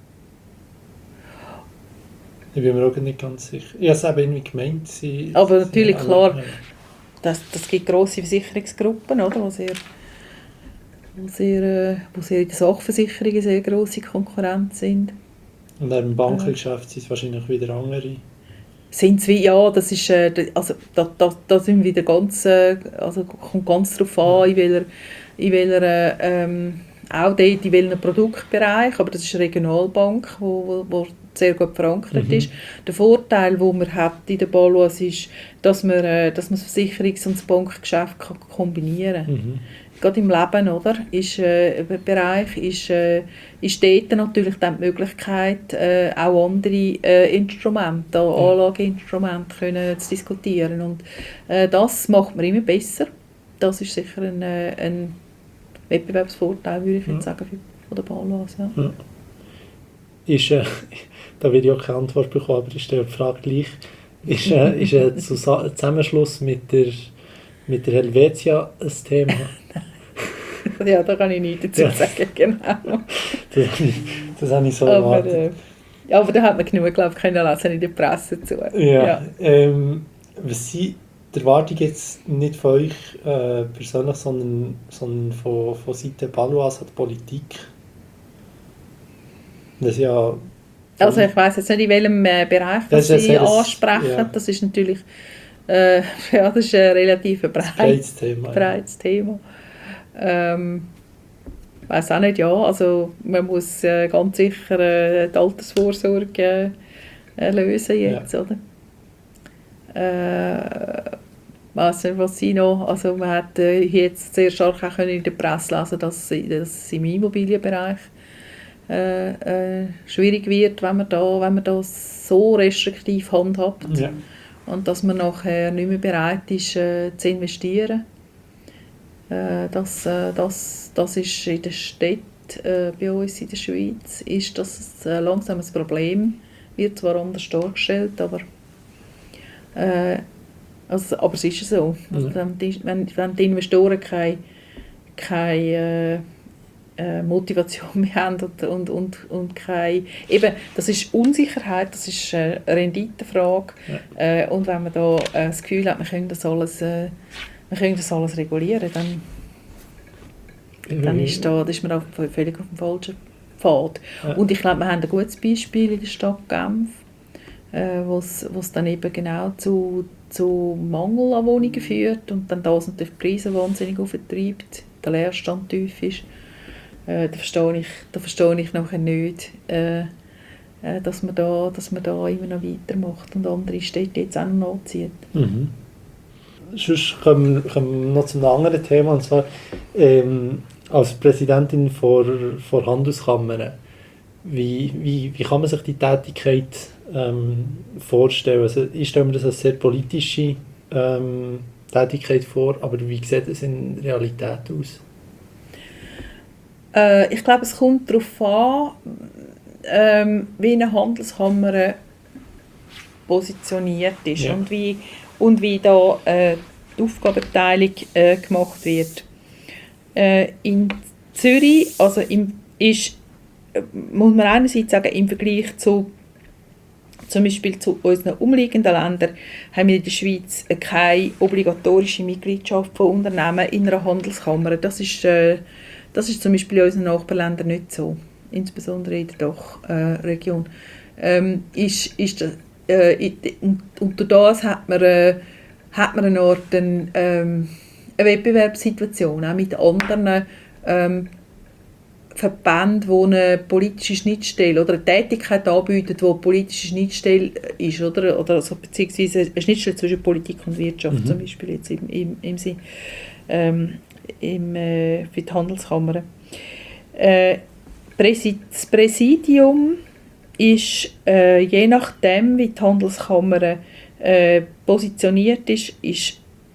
Ich bin mir auch nicht ganz sicher. Ich habe es eben irgendwie gemeint. Sie, aber natürlich, sie, klar, ja. das, das gibt grosse Versicherungsgruppen, oder, wo sehr, wo sehr, wo sehr in den Sachversicherungen sehr grosse Konkurrenz sind. Und auch im Bankengeschäft äh. sind es wahrscheinlich wieder andere. Sind wie, ja, das ist, äh, also da, da, da sind wir wieder ganz, äh, also kommt ganz darauf an, in welcher, in welcher ähm, auch dort in welchem Produktbereich, aber das ist eine Regionalbank, wo, wo, wo sehr gut verankert mhm. ist. Der Vorteil, den man hat in der Baloise, ist, dass man, äh, dass man das Versicherungs- und das Bankgeschäft kann kombinieren kann. Mhm. Gerade im Leben, oder, ist, äh, Bereich ist, äh, ist dort natürlich dann die Möglichkeit, äh, auch andere äh, Instrumente, ja. Anlageinstrumente können zu diskutieren. Und äh, das macht man immer besser. Das ist sicher ein, äh, ein Wettbewerbsvorteil, würde ich jetzt sagen, für, von der Balwas. Ja. Ja. Ist, äh, da werde ich auch keine Antwort bekommen, aber ich stelle die Frage gleich. Ist, äh, ist ein Zusa- Zusammenschluss mit der, mit der Helvetia ein Thema? Ja, da kann ich nichts dazu Ja. sagen, genau. Das habe ich, das habe ich so Aber, erwartet. äh, aber da hat man genug, glaube ich, können lesen in der Presse dazu. Ja, Ja. Ähm, was sind die Erwartungen jetzt nicht von euch äh, persönlich, sondern, sondern von, von Seite Baloise an die Politik? Das ist ja... Also ich weiss jetzt nicht, in welchem äh, Bereich Das das ist Sie ja sehr- ansprechen. ja. Das ist natürlich äh, ja, das ist ein relativ breit, breites Thema. Ja. breites Thema. Ähm, ich weiss auch nicht, ja. Also man muss äh, ganz sicher äh, die Altersvorsorge äh, lösen jetzt, Ja. oder? Äh, weiss nicht, was sie noch... Also man hat äh, jetzt sehr stark auch in der Presse lesen, dass, dass im Immobilienbereich Äh, äh, schwierig wird, wenn man, da, wenn man das so restriktiv handhabt Ja. und dass man nachher nicht mehr bereit ist äh, zu investieren. Äh, das, äh, das, das ist in der Stadt äh, bei uns in der Schweiz ist das äh, langsam ein Problem, wird zwar anders dargestellt, aber, äh, also, aber es ist so. Also, Ja. wenn, die, wenn, wenn die Investoren keine, keine äh, Motivation mehr haben und, und, und, und keine, eben, das ist Unsicherheit, das ist eine Renditefrage Ja. äh, und wenn man da äh, das Gefühl hat, wir können das alles, äh, wir können das alles regulieren, dann, dann ist, da, da ist man auch völlig auf dem falschen Pfad. Ja. Und ich glaube, wir haben ein gutes Beispiel in der Stadt Genf, äh, wo es dann eben genau zu, zu Mangel an Wohnungen führt und dann das natürlich die Preise wahnsinnig auftreibt, der Leerstand tief ist. Äh, da verstehe ich, da verstehe ich nachher nicht, äh, äh, dass, man da, dass man da immer noch weitermacht und andere Städte jetzt auch noch nachzieht. Mhm. Sonst kommen, kommen wir noch zu einem anderen Thema, und zwar ähm, als Präsidentin vor, vor Handelskammern. Wie, wie, wie kann man sich die Tätigkeit ähm, vorstellen? Also ich stelle mir das als sehr politische ähm, Tätigkeit vor, aber wie sieht es in Realität aus? Äh, ich glaube, es kommt darauf an, ähm, wie eine Handelskammer positioniert ist, Ja. und, wie, und wie da äh, die Aufgabenteilung äh, gemacht wird. Äh, in Zürich, also im, ist, äh, muss man einerseits sagen, im Vergleich zu zum Beispiel zu unseren umliegenden Ländern, haben wir in der Schweiz keine obligatorische Mitgliedschaft von Unternehmen in einer Handelskammer. Das ist, äh, das ist zum Beispiel in unseren Nachbarländern nicht so, insbesondere in der Dachregion. Äh, ähm, ist, ist das, äh, und, und durch das hat man, äh, hat man eine Art eine, ähm, eine Wettbewerbssituation, auch mit anderen ähm, Verbände, die eine politische Schnittstelle oder eine Tätigkeit anbieten, die eine politische Schnittstelle ist, oder, oder also beziehungsweise eine Schnittstelle zwischen Politik und Wirtschaft, mhm. zum Beispiel jetzt im, im, im Sinn ähm, im, äh, für die Handelskammer. Äh, das Präsidium ist, äh, je nachdem, wie die Handelskammer äh, positioniert ist, ist,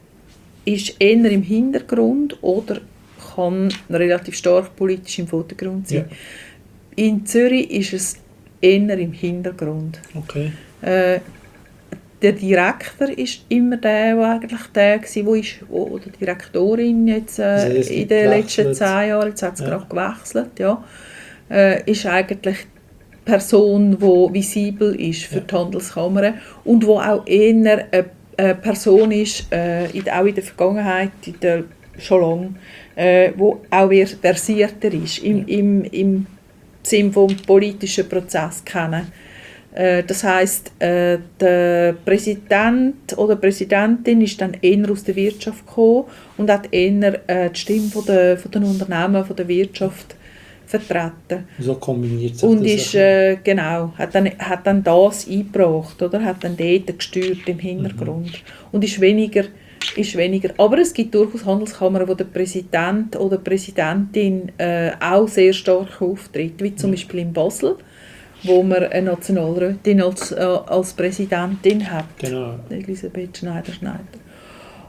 ist eher im Hintergrund oder kann relativ stark politisch im Vordergrund sein. Ja. In Zürich ist es eher im Hintergrund. Okay. Äh, der Direktor ist immer der, der eigentlich der war, wo ist, oder die Direktorin jetzt, äh, also in den letzten zehn Jahren, jetzt hat es ja. gerade gewechselt, ja, äh, ist eigentlich die Person, die visibel ist für ja. die Handelskammer und die auch eher eine, eine Person ist, äh, in, auch in der Vergangenheit, in der, schon lange, äh, wo auch versierter ist, im, ja. im, im Sinne des politischen Prozesses kennen. Äh, das heisst, äh, der Präsident oder Präsidentin ist dann eher aus der Wirtschaft gekommen und hat eher äh, die Stimme von der, von den Unternehmen, von der Wirtschaft vertreten. So kombiniert sich und das. Ist, äh, genau, hat dann, hat dann das eingebracht, oder? Hat dann dort gesteuert im Hintergrund. Mhm. Und ist weniger ist weniger. Aber es gibt durchaus Handelskammern, wo der Präsident oder die Präsidentin äh, auch sehr stark auftritt, wie zum Beispiel in Basel, wo man eine Nationalrätin als, äh, als Präsidentin hat, genau. Elisabeth Schneider-Schneider.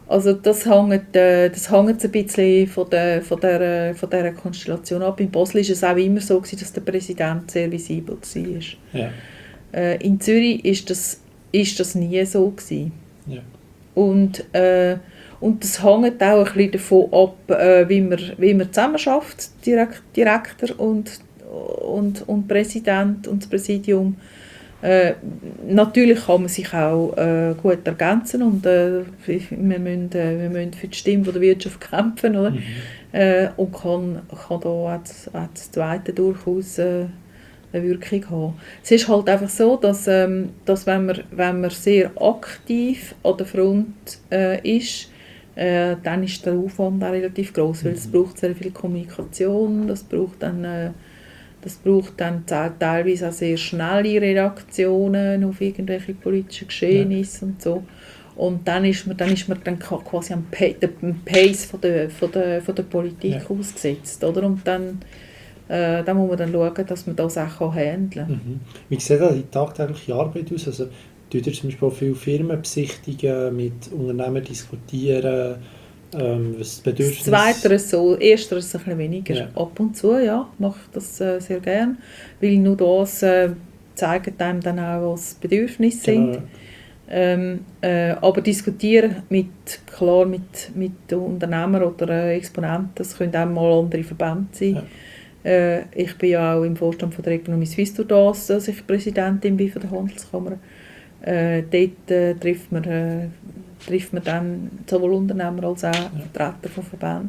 Also das hängt, äh, das hängt ein bisschen von der, von, der, von dieser Konstellation ab. In Basel war es auch immer so, gewesen, dass der Präsident sehr visibel war. Ja. Äh, in Zürich ist das, ist das nie so gewesen. Ja. Und, äh, und das hängt auch ein bisschen davon ab, äh, wie man, wie man zusammen schafft, Direkt, Direktor und, und, und Präsident und das Präsidium. Äh, natürlich kann man sich auch äh, gut ergänzen und äh, wir, müssen, äh, wir müssen für die Stimme der Wirtschaft kämpfen, oder? Mhm. Äh, und kann, kann da auch das, auch das Zweite durchaus äh, eine Wirkung haben. Es ist halt einfach so, dass, ähm, dass wenn, man, wenn man sehr aktiv an der Front äh, ist, äh, dann ist der Aufwand auch relativ groß, weil es Mhm. braucht sehr viel Kommunikation, das braucht dann äh, Das braucht dann teilweise auch sehr schnelle Reaktionen auf irgendwelche politischen Geschehnisse ja. und so. Und dann ist man dann, ist man dann quasi am Pace von der, von der, von der Politik ja. ausgesetzt. Oder? Und dann, äh, dann muss man dann schauen, dass man das auch handeln kann. Mhm. Wie sieht da die tagtägliche Arbeit aus? Also, tut ihr zum Beispiel viele Firmen besichtigen, mit Unternehmen diskutieren? Ähm, was Bedürfnis... Das Zweite so, Ersteres ein bisschen weniger. Ja. Ab und zu, ja, mache ich das äh, sehr gerne, weil nur das äh, zeigt einem dann auch, was Bedürfnisse genau. sind. Ähm, äh, aber diskutieren mit, klar mit, mit Unternehmern oder äh, Exponenten, das können auch mal andere Verbände sein. Ja. Äh, ich bin ja auch im Vorstand von der Economie Suisse durch das, dass ich Präsidentin bin von der Handelskammer. Äh, dort äh, trifft man äh, trifft man dann sowohl Unternehmer als auch ja. Vertreter von Verbänden.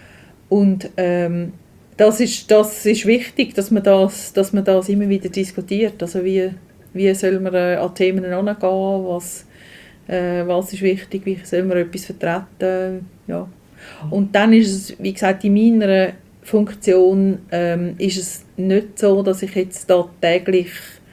Und ähm, das, ist, das ist wichtig, dass man das, dass man das immer wieder diskutiert. Also wie, wie soll man äh, an Themen herangehen, was, äh, was ist wichtig, wie soll man etwas vertreten. Ja. Und dann ist es, wie gesagt, in meiner Funktion ähm, ist es nicht so, dass ich jetzt da täglich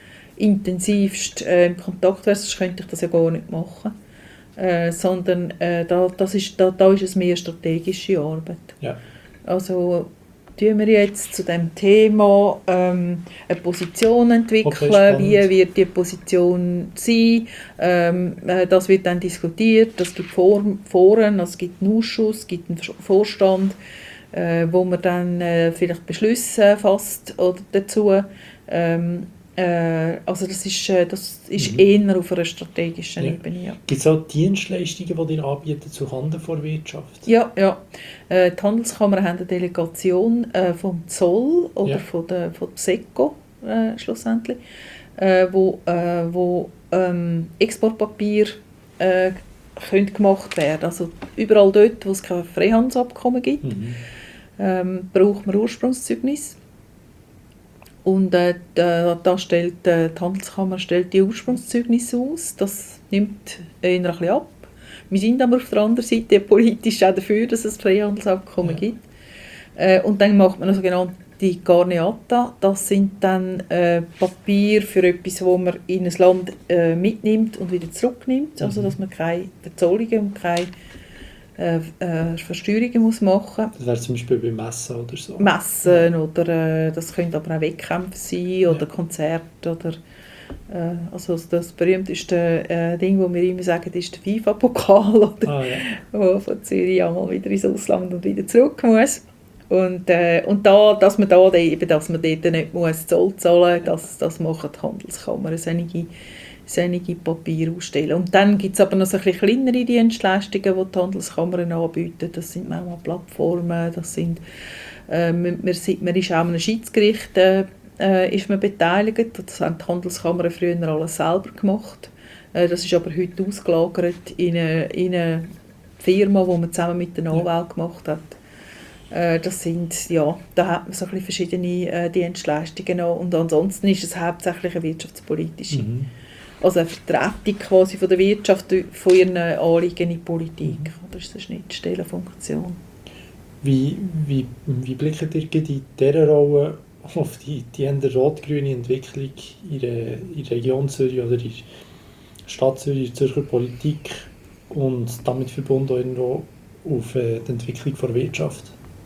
intensivst äh, im Kontakt wäre, sonst könnte ich das ja gar nicht machen. Äh, sondern äh, da, das ist, da, da ist es mehr strategische Arbeit. Ja. Also tun wir jetzt zu dem Thema ähm, eine Position entwickeln, okay, wie wird die Position sein, ähm, äh, das wird dann diskutiert, es gibt Foren, es gibt einen Ausschuss, es gibt einen Vorstand, äh, wo man dann äh, vielleicht Beschlüsse fasst oder dazu. Ähm, Also das ist, das ist mhm. eher auf einer strategischen ja. Ebene. Ja. Gibt es auch Dienstleistungen, die ihr anbietet zuhanden der Wirtschaft? Ja, ja. Äh, die Handelskammern haben eine Delegation äh, vom Zoll oder ja. von der, von der SECO äh, schlussendlich, äh, wo, äh, wo ähm, Exportpapier äh, können gemacht werden. Also überall dort, wo es kein Freihandelsabkommen gibt, mhm. ähm, braucht man Ursprungszeugnis. Und äh, da stellt äh, die Handelskammer stellt die Ursprungszeugnisse aus. Das nimmt eher ein bisschen ab. Wir sind aber auf der anderen Seite politisch auch dafür, dass es Freihandelsabkommen ja. gibt. Äh, und dann macht man eine sogenannte Carneata. Das sind dann äh, Papiere für etwas, das man in ein Land äh, mitnimmt und wieder zurücknimmt. Mhm. Also dass man keine Verzollungen und keine Äh, äh, Versteuerungen muss machen muss. Das wäre zum Beispiel bei Messen oder so? Messen, ja. oder äh, das können aber auch Wettkämpfe sein oder ja. Konzerte. Oder, äh, also das berühmteste äh, Ding, das wir immer sagen, ist der FIFA-Pokal, oder, ah, ja. wo von Zürich einmal wieder ins Ausland und wieder zurück muss. Und, äh, und da, dass man da eben, dass man dort nicht muss Zoll zahlen muss, das, das machen die Handelskammern, einige solche Papiere ausstellen. Und dann gibt es aber noch so ein bisschen kleinere Dienstleistungen, die die Handelskammern anbieten. Das sind manchmal Plattformen, das sind, äh, man, man, man ist auch an einem Schiedsgericht äh, ist man beteiligt. Das haben die Handelskammern früher alles selber gemacht. Äh, das ist aber heute ausgelagert in eine, in eine Firma, die man zusammen mit den Anwälten gemacht hat. Äh, das sind, ja, da hat man so ein bisschen verschiedene äh, Dienstleistungen noch. Und ansonsten ist es hauptsächlich eine wirtschaftspolitische. Mhm. Also eine Vertretung quasi von der Wirtschaft, von ihren Anliegen in die Politik. Mhm. Das ist eine Schnittstellenfunktion. Wie, wie, wie blickt ihr in dieser Rolle auf die, die rot-grüne Entwicklung in der, in der Region Zürich oder in der Stadt Zürich, in der Zürcher Politik und damit verbunden auch auf die Entwicklung der Wirtschaft?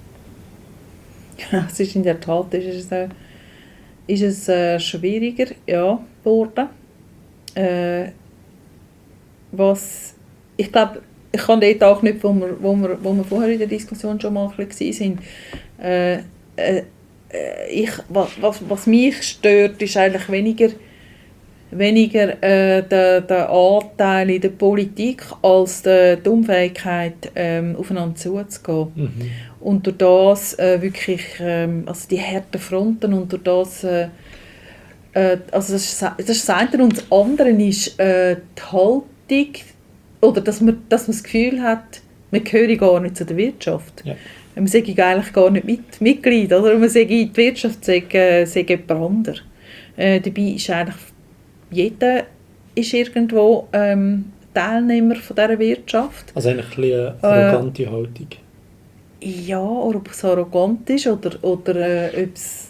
Ja, es ist in der Tat ist es, äh, ist es äh, schwieriger ja, geworden. Äh, was, ich glaube, ich kann dort auch nicht, wo wir, wo, wir, wo wir vorher in der Diskussion schon mal ein bisschen waren, äh, äh, ich, was, was, was mich stört, ist eigentlich weniger, weniger äh, der, der Anteil in der Politik als die, die Unfähigkeit, ähm, aufeinander zuzugehen. Mhm. Und durch das äh, wirklich ähm, also die harten Fronten und durch das äh, äh, also das ist, das ist das eine und das andere ist äh, die Haltung oder dass man, dass man das Gefühl hat, man gehöre gar nicht zu der Wirtschaft. Ja. Man sagt eigentlich gar nicht mit, Mitglied, oder? Man sagt, die Wirtschaft sagt, äh, sagt jemand anderes. Äh, dabei ist eigentlich jeder ist irgendwo ähm, Teilnehmer von dieser Wirtschaft. Also eigentlich eine arrogante äh, Haltung. Ja, oder ob es arrogant ist oder, oder äh, ob es,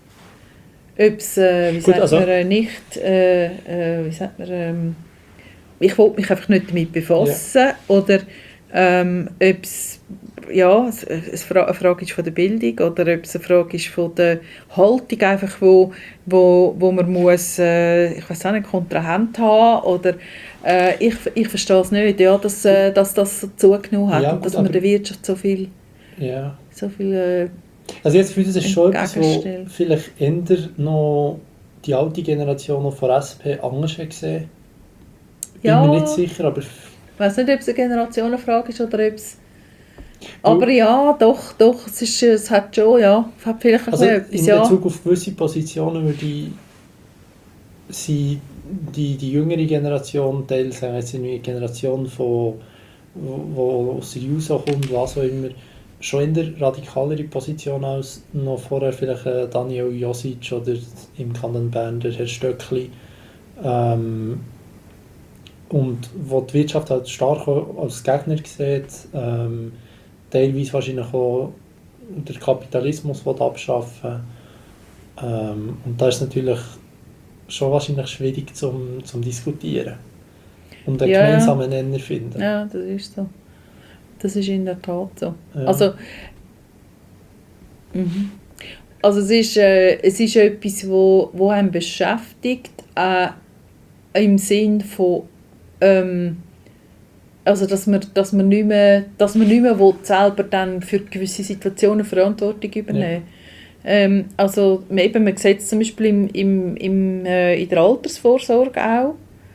ob es äh, wie Gut, sagt also, man, äh, nicht, äh, äh, wie sagt man, ähm, ich wollte mich einfach nicht damit befassen, ja. Oder ähm, ob es ja, eine Frage ist von der Bildung oder ob es eine Frage ist von der Haltung, einfach, wo, wo, wo man muss, äh, ich weiß auch nicht, Kontrahent haben oder äh, ich, ich verstehe es nicht, ja, dass, äh, dass das so zugenommen hat, ja, und dass gut, man der Wirtschaft so viel, ja. so viel äh, also jetzt finde ich, das ist schon etwas, wo vielleicht eher noch die alte Generation noch von S P anders hat gesehen. Bin ja, mir nicht sicher, aber... Ich weiß nicht, ob es eine Generationenfrage ist oder ob es... Aber ja, doch, doch, es, ist, es hat schon, ja, es hat vielleicht also etwas, in ja. Bezug auf gewisse Positionen würde ich sie, die, die jüngere Generation, Teil sagen jetzt eine Generation, von, wo aus der Juso kommt, was auch immer, schon in der radikalere Position als noch vorher vielleicht äh, Daniel Josic oder im Kanton Bern der Herr Stöckli. Ähm, und wo die Wirtschaft halt stark als Gegner sieht, ähm, teilweise wahrscheinlich auch den Kapitalismus abschaffen. Ähm, und da ist es natürlich schon wahrscheinlich schwierig zum, zum Diskutieren und einen ja, gemeinsamen Nenner finden. Ja, das ist so. Das ist in der Tat so. Ja. Also, mhm. also es ist, äh, es ist etwas, wo, wo einen beschäftigt, äh, im Sinn von ähm, also dass man, dass man nicht mehr, dass man nicht mehr will, selber dann für gewisse Situationen Verantwortung übernehmen. Ja. Ähm, also eben, man sieht es zum Beispiel im, im, im, äh, in der Altersvorsorge auch.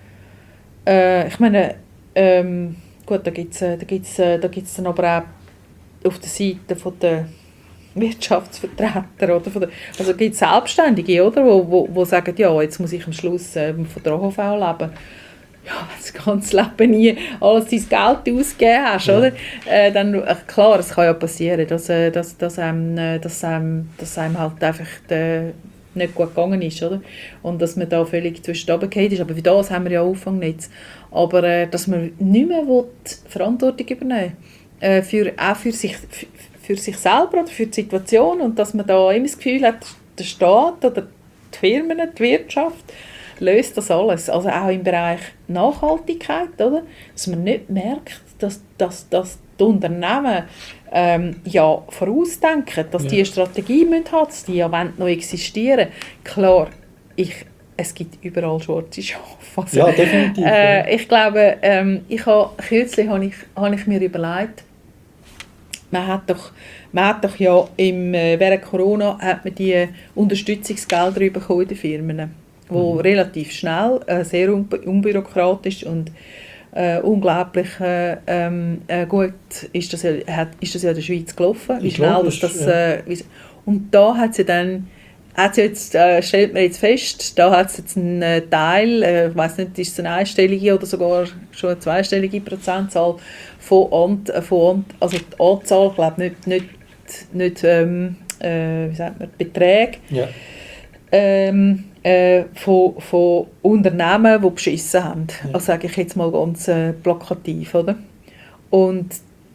Äh, ich meine, ähm, gut, da gibt es da gibt's, da gibt's dann aber auch auf der Seite von der Wirtschaftsvertreter, oder von der, also gibt es Selbstständige, oder, wo, wo, wo sagen, ja, jetzt muss ich am Schluss äh, von der A H V leben. Ja, wenn du das ganze Leben nie alles dein Geld ausgegeben hast, ja. Oder? Äh, dann, äh, klar, es kann ja passieren, dass, äh, dass, dass, einem, äh, dass, einem, dass einem halt einfach äh, nicht gut gegangen ist, oder? Und dass man da völlig zwischendurch ist. Aber für das haben wir ja Auffangnetz. Aber äh, dass man nicht mehr will, Verantwortung übernehmen will, äh, für, auch für sich, für, für sich selber oder für die Situation, und dass man da immer das Gefühl hat, der Staat oder die Firmen, die Wirtschaft, löst das alles. Also auch im Bereich Nachhaltigkeit, oder? Dass man nicht merkt, dass, dass, dass die Unternehmen ähm, ja vorausdenken, dass ja. die eine Strategie müssen haben, dass die ja noch existieren. Klar, ich, es gibt überall schwarze Schafe. Also, ja, definitiv. Äh, ja. Ich glaube, ähm, ich habe, kürzlich habe ich, habe ich mir überlegt, man hat doch, man hat doch ja im, äh, während Corona hat man die Unterstützungsgelder bekommen in den Firmen, wo mhm. relativ schnell, äh, sehr unbürokratisch und äh, unglaublich äh, äh, gut ist das, ja, hat, ist das ja in der Schweiz gelaufen. Wie schnell das, das, äh, wie, und da hat sie dann, hat sie jetzt, äh, stellt man jetzt fest, da hat es jetzt einen äh, Teil, äh, ich weiss nicht, ist es eine einstellige oder sogar schon eine zweistellige Prozentzahl von, von also die Anzahl, ich glaube nicht, nicht, nicht ähm, äh, wie sagt man, Beträge, ja. ähm, äh, von, von Unternehmen, die beschissen haben. Ja. Also sage ich jetzt mal ganz äh, plakativ, oder? Und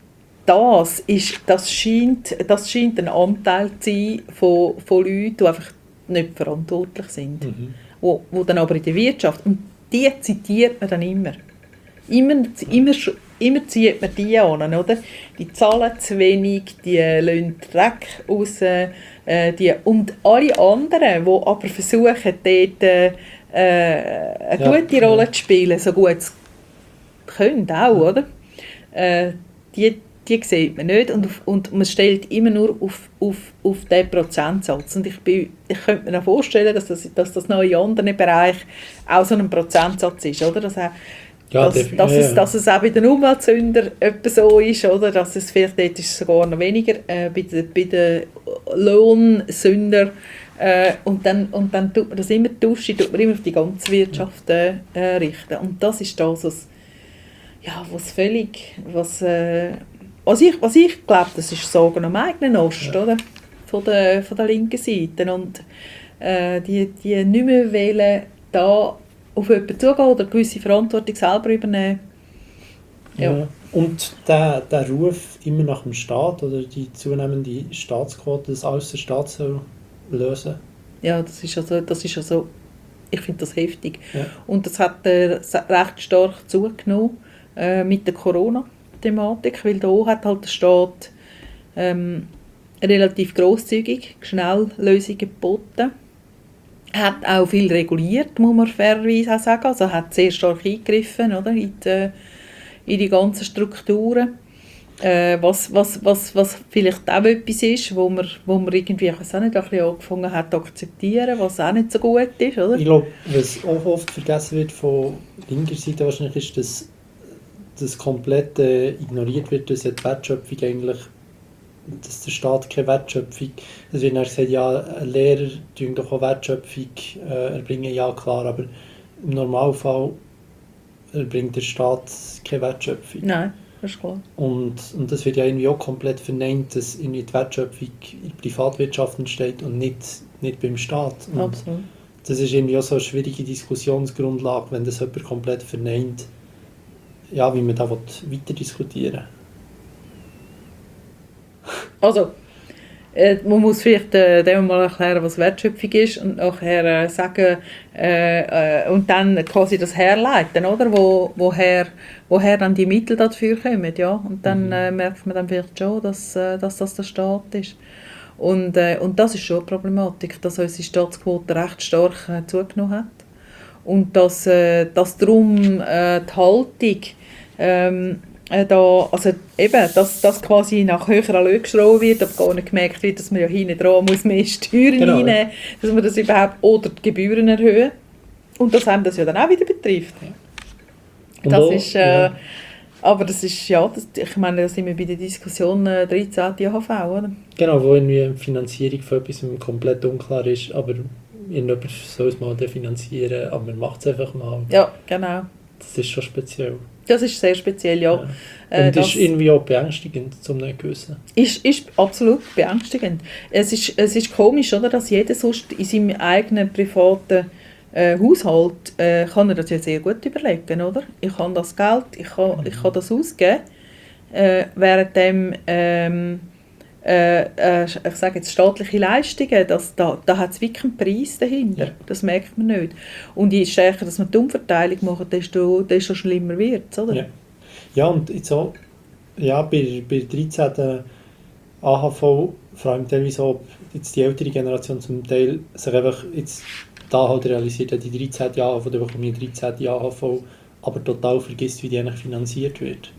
das, ist, das, scheint, das scheint ein Anteil zu sein von, von Leuten, die einfach nicht verantwortlich sind. Mhm. Wo, wo dann aber in der Wirtschaft, und die zitiert man dann immer. Immer, immer, immer zieht man die an, oder? Die zahlen zu wenig, die lassen Dreck raus. Äh, die, und alle anderen, die aber versuchen, dort äh, eine ja, gute Rolle ja. zu spielen, so gut sie können auch, oder? äh, die, die sieht man nicht und, auf, und man stellt immer nur auf, auf, auf den Prozentsatz. Und ich, bin, ich könnte mir auch vorstellen, dass das, dass das noch in anderen Bereichen auch so ein Prozentsatz ist, oder? Dass, auch, Ja, dass, def- dass, ja, es, ja. dass es auch bei den Umweltsündern etwa so ist, oder? Dass es vielleicht dort ist es sogar noch weniger äh, bei den, bei den Lohnsündern. Äh, und, dann, und dann tut man das immer, die Dusche tut man immer auf die ganze Wirtschaft äh, äh, richten. Und das ist das, was, ja, was völlig, was, äh, was, ich, was ich glaube, das ist Sorgen am eigenen Ost, Ja. oder? Von der, von der linken Seite. Und äh, die, die nicht mehr wollen, da auf jemanden zugehen oder eine gewisse Verantwortung selber übernehmen. Ja. Ja. Und der, der Ruf immer nach dem Staat oder die zunehmende Staatsquote, dass alles der Staat soll lösen. Ja, das ist also, das ist also ich finde das heftig. Ja. Und das hat äh, recht stark zugenommen äh, mit der Corona-Thematik, weil da hat halt der Staat ähm, relativ grosszügig schnell Lösungen geboten. Hat auch viel reguliert, muss man fairerweise auch sagen. Also hat sehr stark eingegriffen, oder, in, die, in die ganzen Strukturen. Äh, was, was, was, was vielleicht auch etwas ist, wo man, wo man irgendwie, ich weiß auch nicht, ein bisschen angefangen hat zu akzeptieren, was auch nicht so gut ist, oder? Ich glaube, was auch oft vergessen wird von linker Seite wahrscheinlich ist, dass das komplett äh, ignoriert wird, dass ja die Wertschöpfung eigentlich, dass der Staat keine Wertschöpfung, es wird dann gesagt, ja, Lehrer tun doch auch Wertschöpfung äh, erbringen, ja klar, aber im Normalfall erbringt der Staat keine Wertschöpfung. Nein, das ist klar. Und, und das wird ja irgendwie auch komplett verneint, dass irgendwie die Wertschöpfung in der Privatwirtschaft entsteht und nicht, nicht beim Staat. Und Absolut. das ist irgendwie auch so eine schwierige Diskussionsgrundlage, wenn das jemand komplett verneint, ja, wie man da weiter diskutieren will. Also, äh, man muss vielleicht äh, dem mal erklären, was Wertschöpfung ist und nachher äh, sagen äh, äh, und dann quasi das herleiten, oder? Wo, woher, woher dann die Mittel dafür kommen, ja? Und dann Mhm. äh, merkt man dann vielleicht schon, dass, äh, dass das der Staat ist. Und, äh, und das ist schon eine Problematik, dass unsere Staatsquote recht stark äh, zugenommen hat. Und dass, äh, dass darum äh, die Haltung ähm, äh, da, also eben, dass das quasi nach höherer Löhne geschraubt wird, aber gar nicht gemerkt wird, dass man ja hinten dran muss mehr Steuern Genau, ja. reinnehmen, dass man das überhaupt, oder die Gebühren erhöhen. Und das einem das ja dann auch wieder betrifft. Und Das auch- ist, äh, ja. aber das ist, ja, das, ich meine, da sind wir bei der Diskussion äh, dreizehnte A H V, oder? Genau, wo irgendwie die Finanzierung von etwas komplett unklar ist, aber irgendjemand soll es mal definanzieren, aber man macht es einfach mal. Ja, genau. Das ist schon speziell. Das ist sehr speziell, ja. Ja. Äh, Und das ist irgendwie auch beängstigend, zum nicht gewissen. ist, ist absolut beängstigend. Es ist, es ist komisch, oder, dass jeder sonst in seinem eigenen privaten äh, Haushalt äh, kann er das ja sehr gut überlegen, oder? Ich kann das Geld, ich kann, ich kann das ausgeben, äh, währenddem ähm, äh, äh, ich sage jetzt staatliche Leistungen, das, da, da hat es wirklich einen Preis dahinter. Ja. Das merkt man nicht. Und je stärker dass man die Umverteilung macht, desto, desto schlimmer wird es, oder? Ja. Ja, und jetzt auch, ja, bei, bei der dreizehnten A H V, vor allem teilweise auch, jetzt die ältere Generation zum Teil, sich einfach jetzt da halt realisiert, die dreizehnte A H V, dann bekomme ich dreizehnte A H V, aber total vergisst, wie die eigentlich finanziert wird.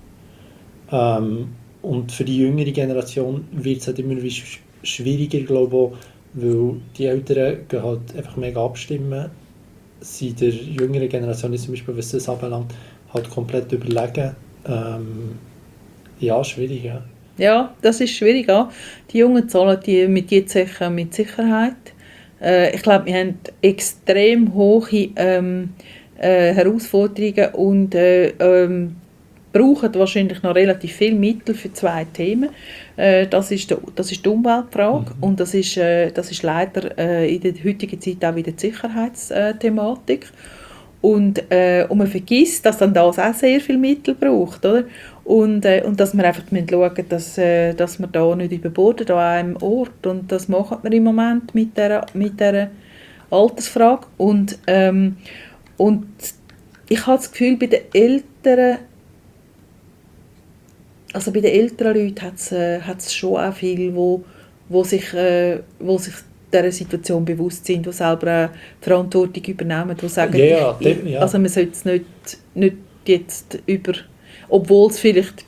Ähm, und für die jüngere Generation wird es halt immer wie sch- schwieriger, glaube ich, auch, weil die Älteren gehen halt einfach mega abstimmen, sind der jüngeren Generation jetzt zum Beispiel, was das anbelangt, halt komplett überlegen. Ähm, ja, schwierig, ja. Ja, das ist schwierig. Ja. Die Jungen zahlen die mit, jetzt sicher, mit Sicherheit. Äh, ich glaube, wir haben extrem hohe ähm, äh, Herausforderungen und äh, ähm, brauchen wahrscheinlich noch relativ viel Mittel für zwei Themen. Äh, das, ist die, das ist die Umweltfrage Mhm. und das ist, äh, das ist leider äh, in der heutigen Zeit auch wieder die Sicherheitsthematik. Und, äh, und man vergisst, dass dann das auch sehr viel Mittel braucht, oder? Und, äh, und dass wir einfach schauen müssen, dass, äh, dass wir da nicht überborden an einem Ort. Und das machen wir im Moment mit dieser, mit dieser Altersfrage. Und, ähm, und ich habe das Gefühl, bei den älteren, also bei den älteren Leuten hat es äh, hat's schon auch viele, wo, wo sich, äh, wo sich dieser Situation bewusst sind, die selber auch die Verantwortung übernehmen, die sagen, Ja, ja, ich, ich, de- ja. also man sollte es nicht, nicht jetzt über, obwohl es vielleicht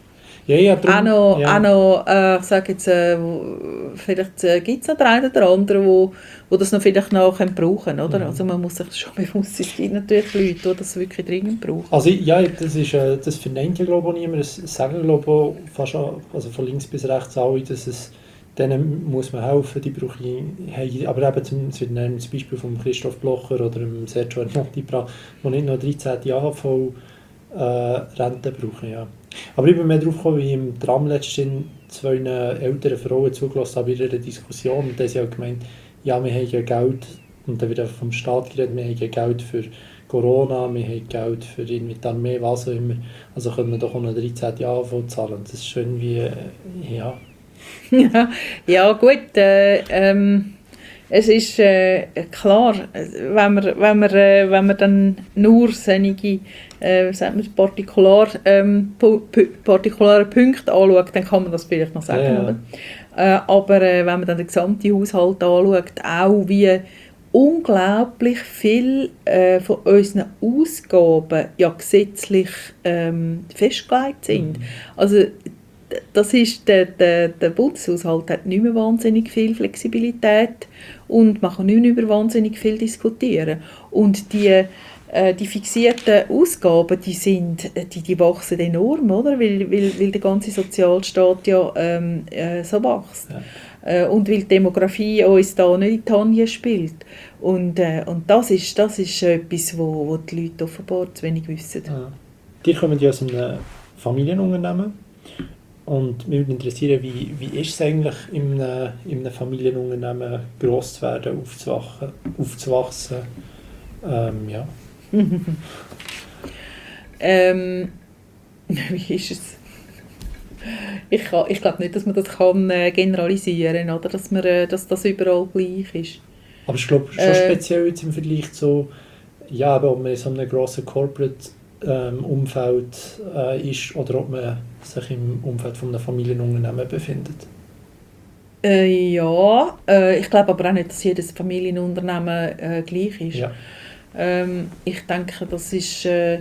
Ja, ja, drum, auch noch, ja. auch noch äh, ich sage jetzt, äh, vielleicht äh, gibt es noch den einen oder anderen, wo, wo das noch vielleicht noch brauchen können, oder? Mhm. Also man muss sich schon bewusst sein, es gibt natürlich Leute, die das wirklich dringend brauchen. Also ja, das ist, äh, das verneint ja glaube ich niemand, das sagen glaube ich fast auch, also von links bis rechts alle, dass es denen muss man helfen, die brauchen, hey, aber eben zum, zum Beispiel von Christoph Blocher oder dem Sergio Arnotti, die nicht noch dreizehnte A H V-Rente äh, brauchen, ja. Aber ich bin mehr darauf gekommen, wie ich im Tram letztens zwei älteren Frauen zugelassen habe in einer Diskussion und sie haben gemeint, ja, wir haben ja Geld, und dann wird vom Staat geredet, wir haben ja Geld für Corona, wir haben Geld für irgendwie die Armee, was auch immer, also können wir doch auch noch dreizehnte A H V zahlen. Das ist schon irgendwie, äh, ja. Ja, ja gut, äh, ähm, es ist äh, klar, wenn man, wenn man, äh, wenn man dann nur solche äh, sagt man, partikular, ähm, partikulare Punkte anschaut, dann kann man das vielleicht noch sagen. Ja, ja. Oder? Äh, aber äh, wenn man dann den gesamten Haushalt anschaut, auch wie unglaublich viel äh, von unseren Ausgaben ja gesetzlich ähm, festgelegt sind. Mhm. Also das ist, der, der, der Bundeshaushalt hat nicht mehr wahnsinnig viel Flexibilität und man kann nicht mehr über wahnsinnig viel diskutieren. Und die, äh, die fixierten Ausgaben, die, sind, die, die wachsen enorm, oder? Weil, weil, weil der ganze Sozialstaat ja ähm, äh, so wächst. Ja. Äh, und weil die Demografie uns da nicht in die Hand spielt. Und, äh, und das ist, das ist etwas, wo, wo die Leute offenbar zu wenig wissen. Ja. Die kommen ja aus einem Familienunternehmen. Und mich würde interessieren, wie, wie ist es eigentlich, in einem, in einem Familienunternehmen gross zu werden, aufzuwachsen? aufzuwachsen? Ähm, ja. ähm, wie ist es? Ich, ich glaube nicht, dass man das kann, äh, generalisieren kann, oder? Dass, man, äh, dass das überall gleich ist. Aber ich glaube schon äh, speziell jetzt im Vergleich zu, ja, ob man in so einem grossen Corporate ähm, Umfeld äh, ist oder ob man sich im Umfeld von einem Familienunternehmen befindet. Äh, ja, äh, ich glaube aber auch nicht, dass jedes Familienunternehmen äh, gleich ist. Ja. Ähm, ich denke, das ist... Äh,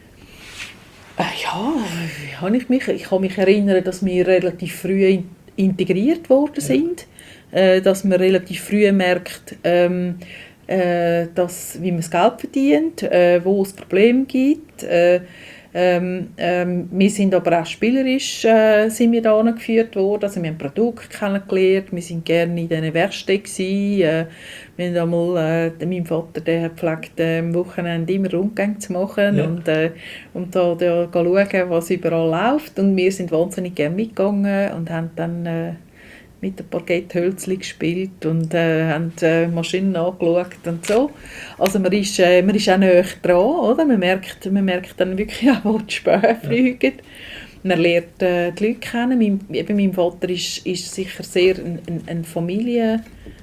äh, ja, kann ich, mich, ich kann mich erinnern, dass wir relativ früh in, integriert worden sind. Ja. Äh, dass man relativ früh merkt, ähm, äh, dass, wie man das Geld verdient, äh, wo es Probleme gibt. Äh, ähm, ähm, wir sind aber auch spielerisch äh, sind wir da geführt worden. Also wir haben Produkte kennengelernt, wir waren gerne in diesen Werkstätten. Äh, wir haben einmal, äh, mein Vater der hat gepflegt, äh, am Wochenende immer Rundgänge zu machen, ja. und, äh, und da, da schauen, was überall läuft. Und wir sind wahnsinnig gerne mitgegangen und haben dann äh, mit ein paar Parketthölzchen gespielt und äh, haben äh, Maschinen angeschaut und so. Also man ist, äh, man ist auch näher dran, oder? Man merkt, man merkt dann wirklich auch, wo die Späne fliegen. Man lernt äh, die Leute kennen. Mein, eben mein Vater ist, ist sicher sehr ein, ein, ein Familienmensch,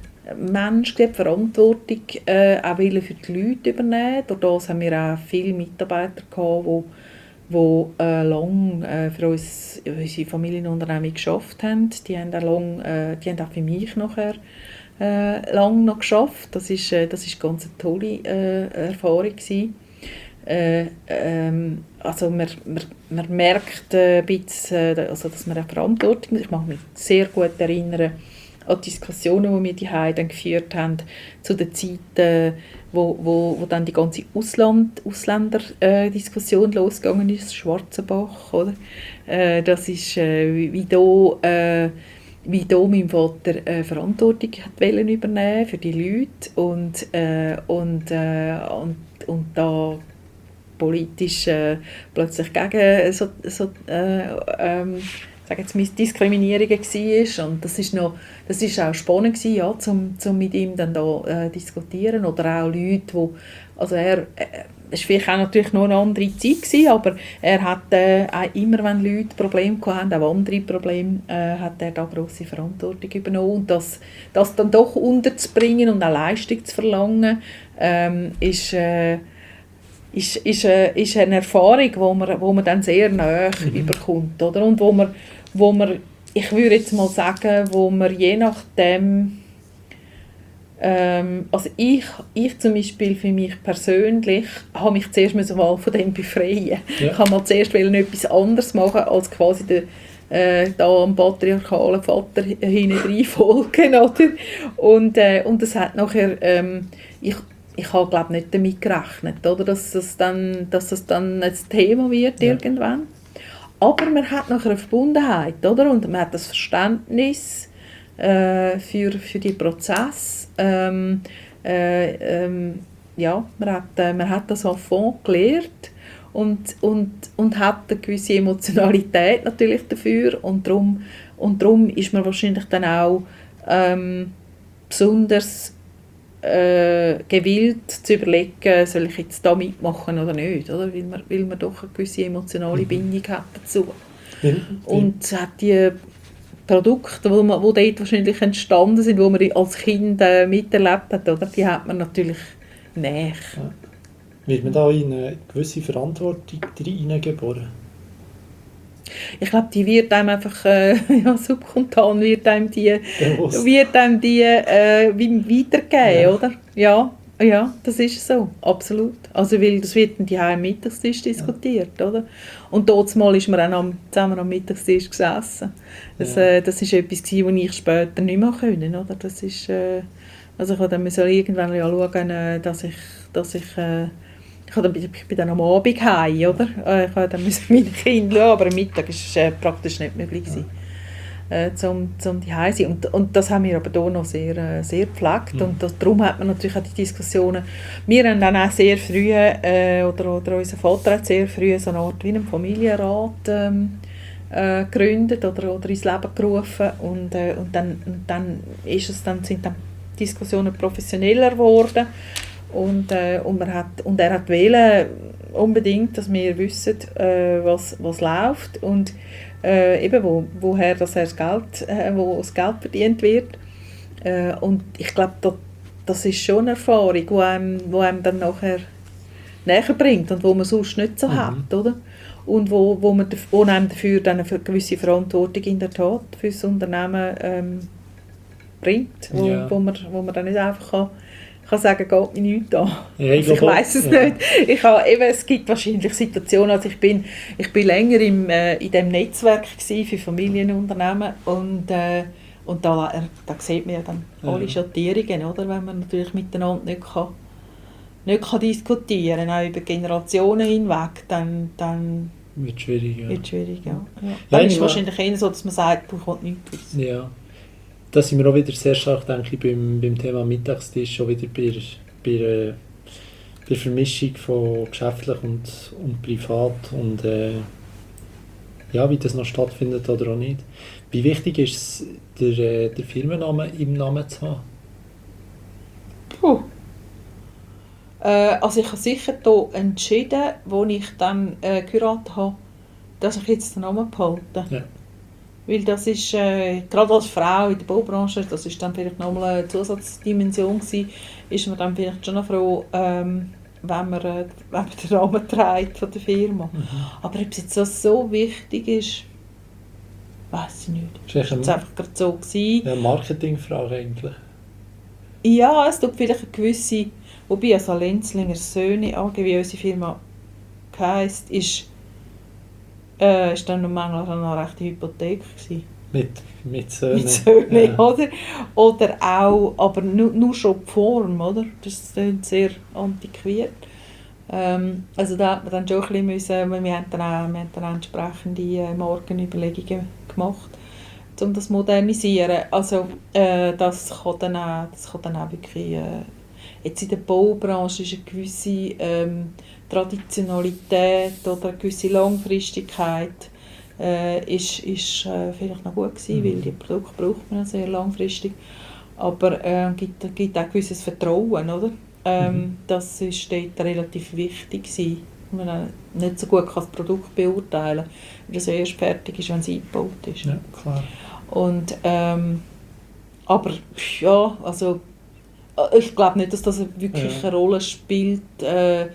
die Verantwortung äh, auch für die Leute übernehmen. Durch das haben wir auch viele Mitarbeiter gehabt, die die äh, lange äh, für uns, unsere Familienunternehmung geschafft haben. Die haben auch, lang, äh, die haben auch für mich nachher äh, lange noch geschafft. Das ist, äh, das ist ganz eine tolle äh, Erfahrung gewesen. Äh, ähm, also man, man, man merkt äh, ein bisschen, äh, also, dass man eine Verantwortung, ich mag mich sehr gut erinnern an die Diskussionen, die wir die dann geführt haben, zu den Zeiten, wo, wo, wo dann die ganze Ausland, Ausländer-Diskussion äh, losgegangen ist, Schwarzenbach, oder? Äh, das ist, äh, wie, wie da, äh, wie da mein Vater äh, Verantwortung hat wollen übernehmen für die Leute und, äh, und, äh, und, und da politisch äh, plötzlich gegen so, so äh, ähm, sage jetzt, Diskriminierungen war. Und das ist, noch, das ist auch spannend gewesen, ja, zum, zum mit ihm dann da äh, diskutieren. Oder auch Leute, die, also er, äh, es war vielleicht auch natürlich noch eine andere Zeit gewesen, aber er hat äh, auch immer, wenn Leute Probleme hatten, auch andere Probleme, äh, hat er da grosse Verantwortung übernommen. Und das, das dann doch unterzubringen und auch Leistung zu verlangen, ähm, ist, äh, ist, ist, äh, ist eine Erfahrung, wo man, wo man dann sehr nahe mhm. überkommt, oder? Und wo man, wo man, ich würde jetzt mal sagen, wo man je nachdem Ähm, also ich, ich zum Beispiel für mich persönlich habe mich zuerst mal von dem befreien. Ja. Ich habe mal zuerst etwas anderes machen, als quasi der äh, da am patriarchalen Vater hinein folgen, oder? Und, äh, und das hat nachher, ähm, ich, ich habe glaube nicht damit gerechnet, oder? Dass, das dann, dass das dann ein Thema wird ja. irgendwann. Aber man hat nachher eine Verbundenheit, oder? Und man hat das Verständnis äh, für, für die Prozesse. Ähm, äh, ähm, ja, man hat, äh, man hat das à fond gelernt. Und, und, und hat eine gewisse Emotionalität natürlich dafür und darum, und darum ist man wahrscheinlich dann auch ähm, besonders äh, gewillt zu überlegen, soll ich jetzt da mitmachen oder nicht, oder? Weil, man, weil man doch eine gewisse emotionale Bindung hat dazu. Mhm. Und es hat die Produkte, die wo dort wahrscheinlich entstanden sind, die man als Kind äh, miterlebt hat, oder? Die hat man natürlich näher. Ja. Wird man da in eine gewisse Verantwortung hineingeboren? Ich glaube, die wird einem einfach äh, ja, subkontan wird einem die, wird einem die äh, weitergeben, ja. oder? Ja, ja, das ist so, absolut. Also, weil das wird dann am Mittagstisch diskutiert, ja. oder? Und dort mal ist man auch am, zusammen am Mittagstisch gesessen. Das, ja. äh, das ist etwas, was ich später nicht mehr können, oder? Das ist, äh, also ich musste dann irgendwann ja schauen, äh, dass ich, dass ich äh, Ich, dann, ich bin dann am Abend heim, oder? Ich musste dann meine Kinder schauen, aber am Mittag war es äh, praktisch nicht möglich, ja. äh, zum, zum die heim sein. Und, und das haben wir aber hier noch sehr, äh, sehr gepflegt. Mhm. Und das, darum hat man natürlich auch die Diskussionen. Wir haben dann auch sehr früh, äh, oder, oder unser Vater hat sehr früh so eine Art wie einen Familienrat ähm, äh, gegründet oder, oder ins Leben gerufen. Und, äh, und dann, und dann, ist es, dann sind dann Diskussionen professioneller geworden. Und, äh, und, man hat, und er hat wählen unbedingt, dass wir wissen, äh, was, was läuft und äh, eben wo, woher das, das, Geld, äh, wo das Geld verdient wird. Äh, und ich glaube, das, das ist schon eine Erfahrung, die einem, wo einem dann nachher näher bringt und wo man sonst nicht so mhm. hat, oder? Und wo, wo, man, wo einem dafür dann eine gewisse Verantwortung in der Tat für das Unternehmen ähm, bringt, wo, ja. wo, man, wo man dann nicht einfach kann Ich kann sagen, geht mir nichts an. Ja, ich also ich weiss es ja. nicht. Ich habe, eben, es gibt wahrscheinlich Situationen, also ich bin, ich bin länger im, äh, in diesem Netzwerk für Familienunternehmen und, äh, und da, äh, da sieht man ja dann ja. alle Schattierungen, oder? Wenn man natürlich miteinander nicht, kann, nicht kann diskutieren kann, auch über Generationen hinweg, dann, dann wird es schwierig. Ja. Wird schwierig ja. Ja. Ja, dann ist es wahrscheinlich eher so, dass man sagt, du kommst nichts wissen. Ja. Da sind wir auch wieder sehr stark, denke ich, beim, beim Thema Mittagstisch, schon wieder bei, bei äh, der Vermischung von geschäftlich und, und privat und äh, ja, wie das noch stattfindet oder auch nicht. Wie wichtig ist es, der, äh, der Firmenname im Namen zu haben? Puh. Äh, also ich habe sicher hier entschieden, als ich dann äh, geheiratet habe, dass ich jetzt den Namen behalte. Ja. Weil das ist, äh, gerade als Frau in der Baubranche, das ist dann vielleicht nochmal eine Zusatzdimension gewesen, ist man dann vielleicht schon noch froh, ähm, wenn, man, äh, wenn man den Namen trägt von der Firma. Mhm. Aber ob es jetzt so, so wichtig ist, weiss ich nicht. Das war jetzt einfach gerade so gewesen. Ja, Marketingfrage eigentlich. Ja, es tut vielleicht eine gewisse, wobei also Lenzlinger Söhne, wie unsere Firma heisst, ist Äh, ist dann noch manchmal eine rechte Hypothek gewesen. Mit, mit Söhnen. Mit Söhnen, ja. oder? Oder auch, aber nur, nur schon die Form, oder? Das ist sehr antiquiert. Ähm, also da hat man dann schon ein bisschen müssen, wir haben dann auch, wir haben dann auch entsprechende äh, Markenüberlegungen gemacht, um das zu modernisieren. Also äh, das kann dann auch, das kann dann auch wirklich, äh, jetzt in der Baubranche ist eine gewisse ähm, Traditionalität oder eine gewisse Langfristigkeit äh, ist, ist äh, vielleicht noch gut gewesen, mhm. weil die Produkte braucht man sehr langfristig. Aber es äh, gibt, gibt auch ein gewisses Vertrauen, oder? Ähm, mhm. Das ist dort relativ wichtig gewesen. Man nicht so gut kann das Produkt beurteilen, weil es erst fertig ist, wenn es eingebaut ist. Ja, klar. Und, ähm, aber ja, also ich glaube nicht, dass das wirklich ja. eine Rolle spielt. Äh,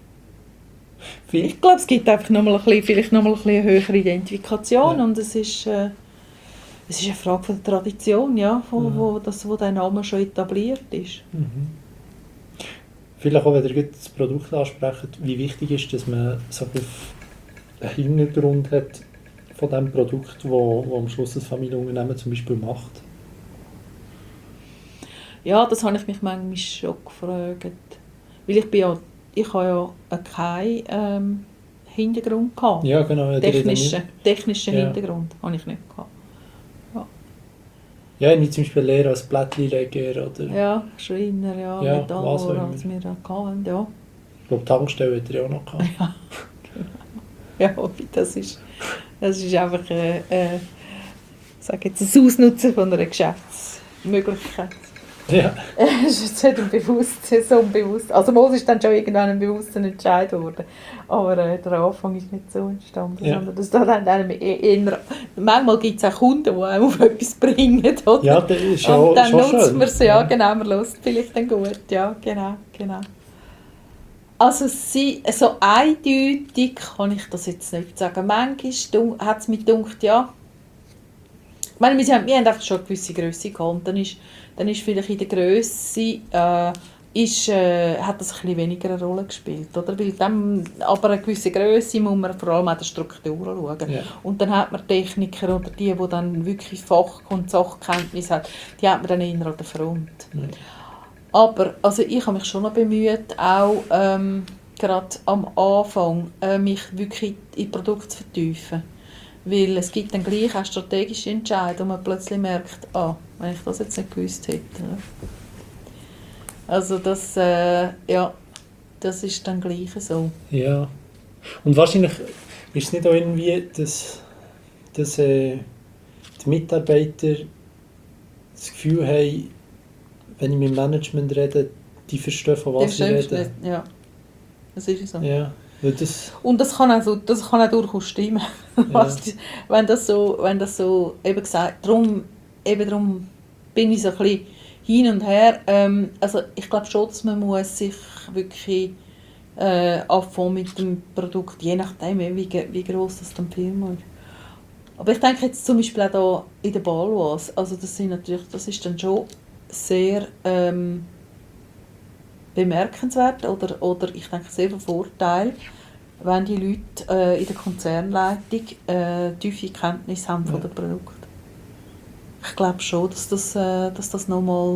ich glaube, es gibt einfach noch mal ein bisschen, vielleicht noch mal ein bisschen eine höhere Identifikation ja. und es ist, äh, Es ist eine Frage von der Tradition, ja, wo, Mhm. wo, das, wo der Name schon etabliert ist. Mhm. Vielleicht auch, wenn ihr das Produkt ansprecht, wie wichtig ist, dass man so einen Hintergrund hat von dem Produkt, wo, wo am Schluss das Familienunternehmen zum Beispiel macht? Ja, das habe ich mich manchmal schon gefragt. Weil ich bin ja, ich habe ja keinen ähm, Hintergrund gehabt. Ja, genau. Ja, Technischen, technischen Ja. Hintergrund habe ich nicht gehabt. Ja, nicht zum Beispiel Lehre als Blättchenleger oder Ja, Schreiner, ja, Ja, Metall, was auch immer. was wir da hatten, ja. ich glaube, Tankstelle hat er ja auch noch gehabt. Ja, das ist, das ist einfach äh, äh, sag jetzt, ein Ausnutzen von einer Geschäftsmöglichkeit. Ja. Es ist jetzt nicht bewusst, so unbewusst. Also es ist dann schon irgendwann ein bewusster Entscheid geworden. Aber äh, der Anfang ist nicht so entstanden. Ja. Sondern das da dann einem eher, manchmal gibt es auch Kunden, die einem auf etwas bringen. Oder? Ja, das ist Und ja dann schon nutzt schön. man es, ja, genau, man hört vielleicht dann gut. Ja, genau, genau. Also sie, so eindeutig kann ich das jetzt nicht sagen. Manchmal hat es mich gedacht, ja, ich meine, wir haben, wir haben einfach schon eine gewisse Grösse gehabt. Und dann ist, dann ist vielleicht in der Grösse äh, ist, äh, hat das ein bisschen weniger eine Rolle gespielt. Oder? Weil dann, aber eine gewisse Grösse muss man vor allem an der Struktur schauen. Ja. Und dann hat man Techniker oder die, die dann wirklich Fach- und Sachkenntnis haben, die hat man dann eher an der Front. Ja. Aber also ich habe mich schon noch bemüht, auch ähm, gerade am Anfang äh, mich wirklich in Produkte zu vertiefen. Weil es gibt dann gleich auch strategische Entscheidungen, wo man plötzlich merkt, ah, wenn ich das jetzt nicht gewusst hätte. Ja. Also das, äh, ja, das ist dann gleich so. Ja. Und wahrscheinlich ist es nicht auch irgendwie, dass, dass äh, die Mitarbeiter das Gefühl haben, wenn ich mit dem Management rede, die verstehen, von was sie Das reden. ja, das ist so. Ja, weil das, Und das kann auch, so, das kann auch durchaus stimmen. Was die, wenn das so, wenn das so eben gesagt, darum, eben darum bin ich so ein bisschen hin und her. Ähm, also ich glaube schon, dass man muss sich wirklich äh, anfangen mit dem Produkt, je nachdem, wie, wie gross das dann die Firma ist. Aber ich denke jetzt zum Beispiel auch da in der Balwas, also das sind natürlich, das ist dann schon sehr ähm, bemerkenswert oder, oder ich denke sehr von Vorteil, wenn die Leute äh, in der Konzernleitung äh, tiefe Kenntnis haben von Ja. den Produkten. Ich glaube schon, dass das, äh, dass das nochmal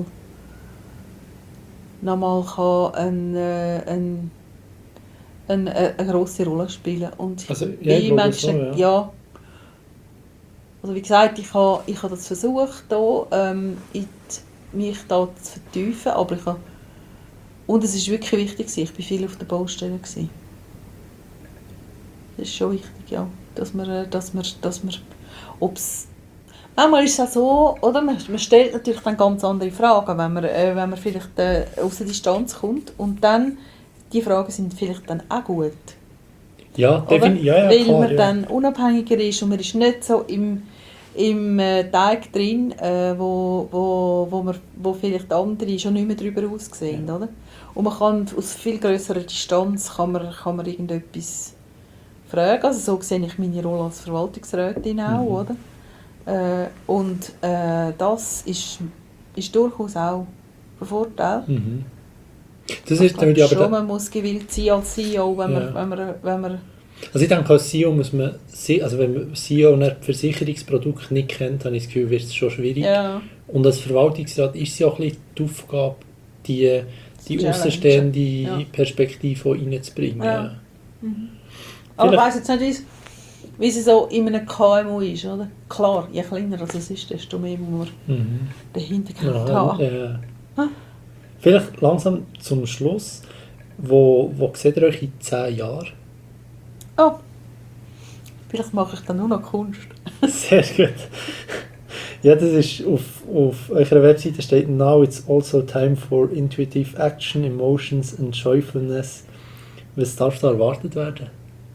noch mal kann ein, äh, ein, ein, äh, eine grosse Rolle spielen. Und ich Also, ja, ich bin glaube so, Menschen, ja. ja. Also wie gesagt, ich habe, ich habe das versucht, da, ähm, in die, mich da zu vertiefen, aber ich habe, und es ist wirklich wichtig, ich war viel auf der Baustelle. Gewesen. Das ist schon wichtig, ja, dass man, äh, dass man, dass man ob's, manchmal ist es auch so, oder, man, man stellt natürlich dann ganz andere Fragen, wenn man, äh, wenn man vielleicht äh, aus der Distanz kommt und dann, die Fragen sind vielleicht dann auch gut. ja, Oder? definitiv, ja, ja, Weil klar, man ja. dann unabhängiger ist und man ist nicht so im, im äh, Teig drin, äh, wo, wo, wo, man, wo vielleicht andere schon nicht mehr darüber aussehen. Ja. Oder? Und man kann aus viel grösserer Distanz kann man, kann man irgendetwas fragen. Also so sehe ich meine Rolle als Verwaltungsrätin auch. Mhm. Oder? Äh, und äh, das ist, ist durchaus auch ein Vorteil. Mhm. Das Ich ist glaube damit aber schon, da, man muss gewillt sein als C E O, wenn Ja. man, wenn man, wenn man also ich denke, als C E O muss man, se- also wenn man C E O ein Versicherungsprodukt nicht kennt, habe ich das Gefühl, wird es schon schwierig. ja, Und als Verwaltungsrat ist es ja auch ein bisschen die Aufgabe, die, die Challenge. außenstehende Ja. Perspektive reinzubringen. Ja. Ja. aber ich Vielleicht- weiss jetzt nicht, wie es- wie es so in einem K M U ist, oder? Klar, je kleiner als es ist, desto mehr muss man Mhm. den Hintergrund Ja, haben. äh, Ah. Vielleicht langsam zum Schluss. Wo, wo seht ihr euch in zehn Jahren? Oh, vielleicht mache ich dann nur noch Kunst. Sehr gut. Ja, das ist auf, auf eurer Webseite steht «Now it's also time for intuitive action, emotions and joyfulness». Was darf da erwartet werden?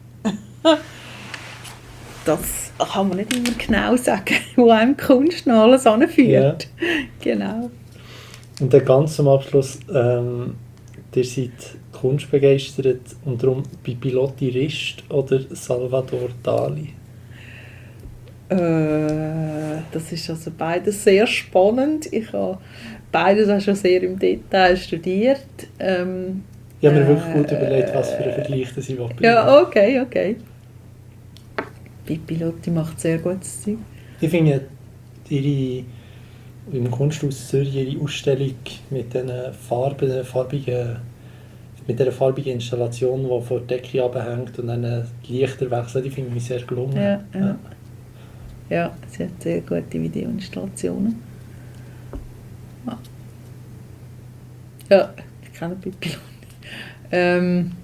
Das kann man nicht immer genau sagen, wo einem Kunst noch alles anführt. Genau. Und dann ganz zum Abschluss, ähm, ihr seid kunstbegeistert und darum bei Pilotti Rist oder Salvador Dali? Äh, das ist also beides sehr spannend. Ich habe beides auch schon sehr im Detail studiert. Ähm, ich habe mir äh, wirklich gut überlegt, was für einen Vergleich das ich bringen will. Ja, okay, okay. Pippi Lotti macht sehr gutes Zeug. Ich finde ihre, im Kunsthaus Zürich ihre Ausstellung mit den Farben, farbigen, mit dieser farbigen Installation, die vor der Decke abhängt und dann die Lichter wechseln, die finde ich sehr gelungen. Ja, ja. ja. ja, sie hat sehr gute Videoinstallationen. Ah. Ja, ich kenne Pippi Lotti. Ähm,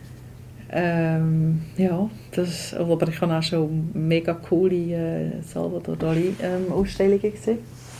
ähm, ja, das, aber ich habe auch schon mega coole äh, Salvador Dali ähm, Ausstellungen gesehen,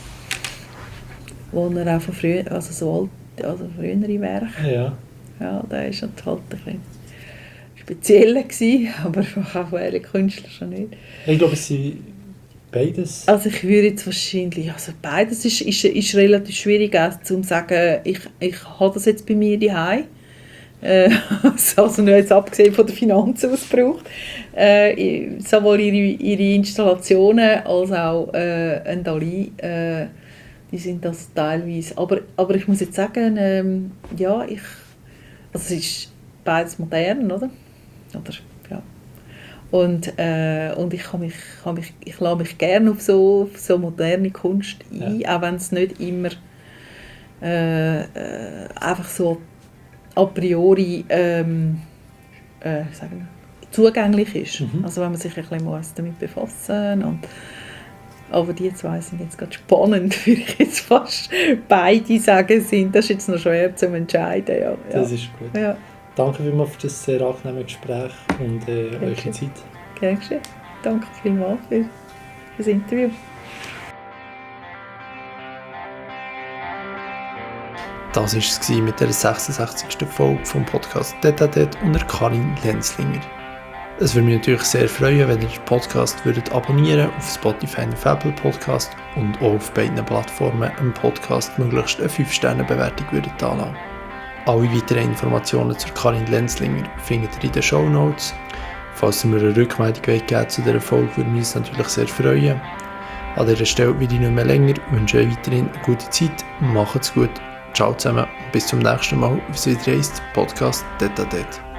wo er auch von früher, also so alt, also frühere Werke. Ja. Ja, der war halt ein bisschen spezieller gewesen, aber auch welche Künstler schon nicht. Ich glaube, es sind beides. Also ich würde jetzt wahrscheinlich, also beides ist, ist, ist relativ schwierig, auch, zu sagen, ich, ich habe das jetzt bei mir daheim. Äh, also nur jetzt abgesehen von der Finanzausbrauch. Äh, sowohl ihre, ihre Installationen als auch äh, ein Dali, äh, die sind das teilweise. Aber, aber ich muss jetzt sagen, ähm, ja, ich, also es ist beides modern, oder? oder ja. Und, äh, und ich, kann mich, kann mich, ich lasse mich gerne auf so, auf so moderne Kunst ein, ja. Auch wenn es nicht immer äh, äh, einfach so a priori ähm, äh, sagen wir, zugänglich ist. Mhm. Also wenn man sich ein bisschen muss damit befassen muss. Aber die zwei sind jetzt gerade spannend, würde ich jetzt fast beide sagen sind. Das ist jetzt noch schwer zu entscheiden. Ja. Das ist gut. Ja. Danke vielmals für das sehr angenehme Gespräch und äh, eure Zeit. Gerne geschehen. Danke vielmals für das Interview. Das war es mit der sechsundsechzigsten Folge vom Podcast «Tête à Tête» unter Karin Lenzlinger. Es würde mich natürlich sehr freuen, wenn ihr den Podcast würdet abonnieren auf Spotify und auf Apple Podcast und auch auf beiden Plattformen im Podcast möglichst eine fünf Sterne Bewertung würdet anlassen. Alle weiteren Informationen zur Karin Lenzlinger findet ihr in den Shownotes. Falls ihr mir eine Rückmeldung geben zu dieser Folge, würde mich das natürlich sehr freuen. An dieser Stelle will ich nicht mehr länger, wünsche euch weiterhin eine gute Zeit, macht's gut. Ciao zusammen und bis zum nächsten Mal, wenn es wieder heisst Podcast «Tête à Tête».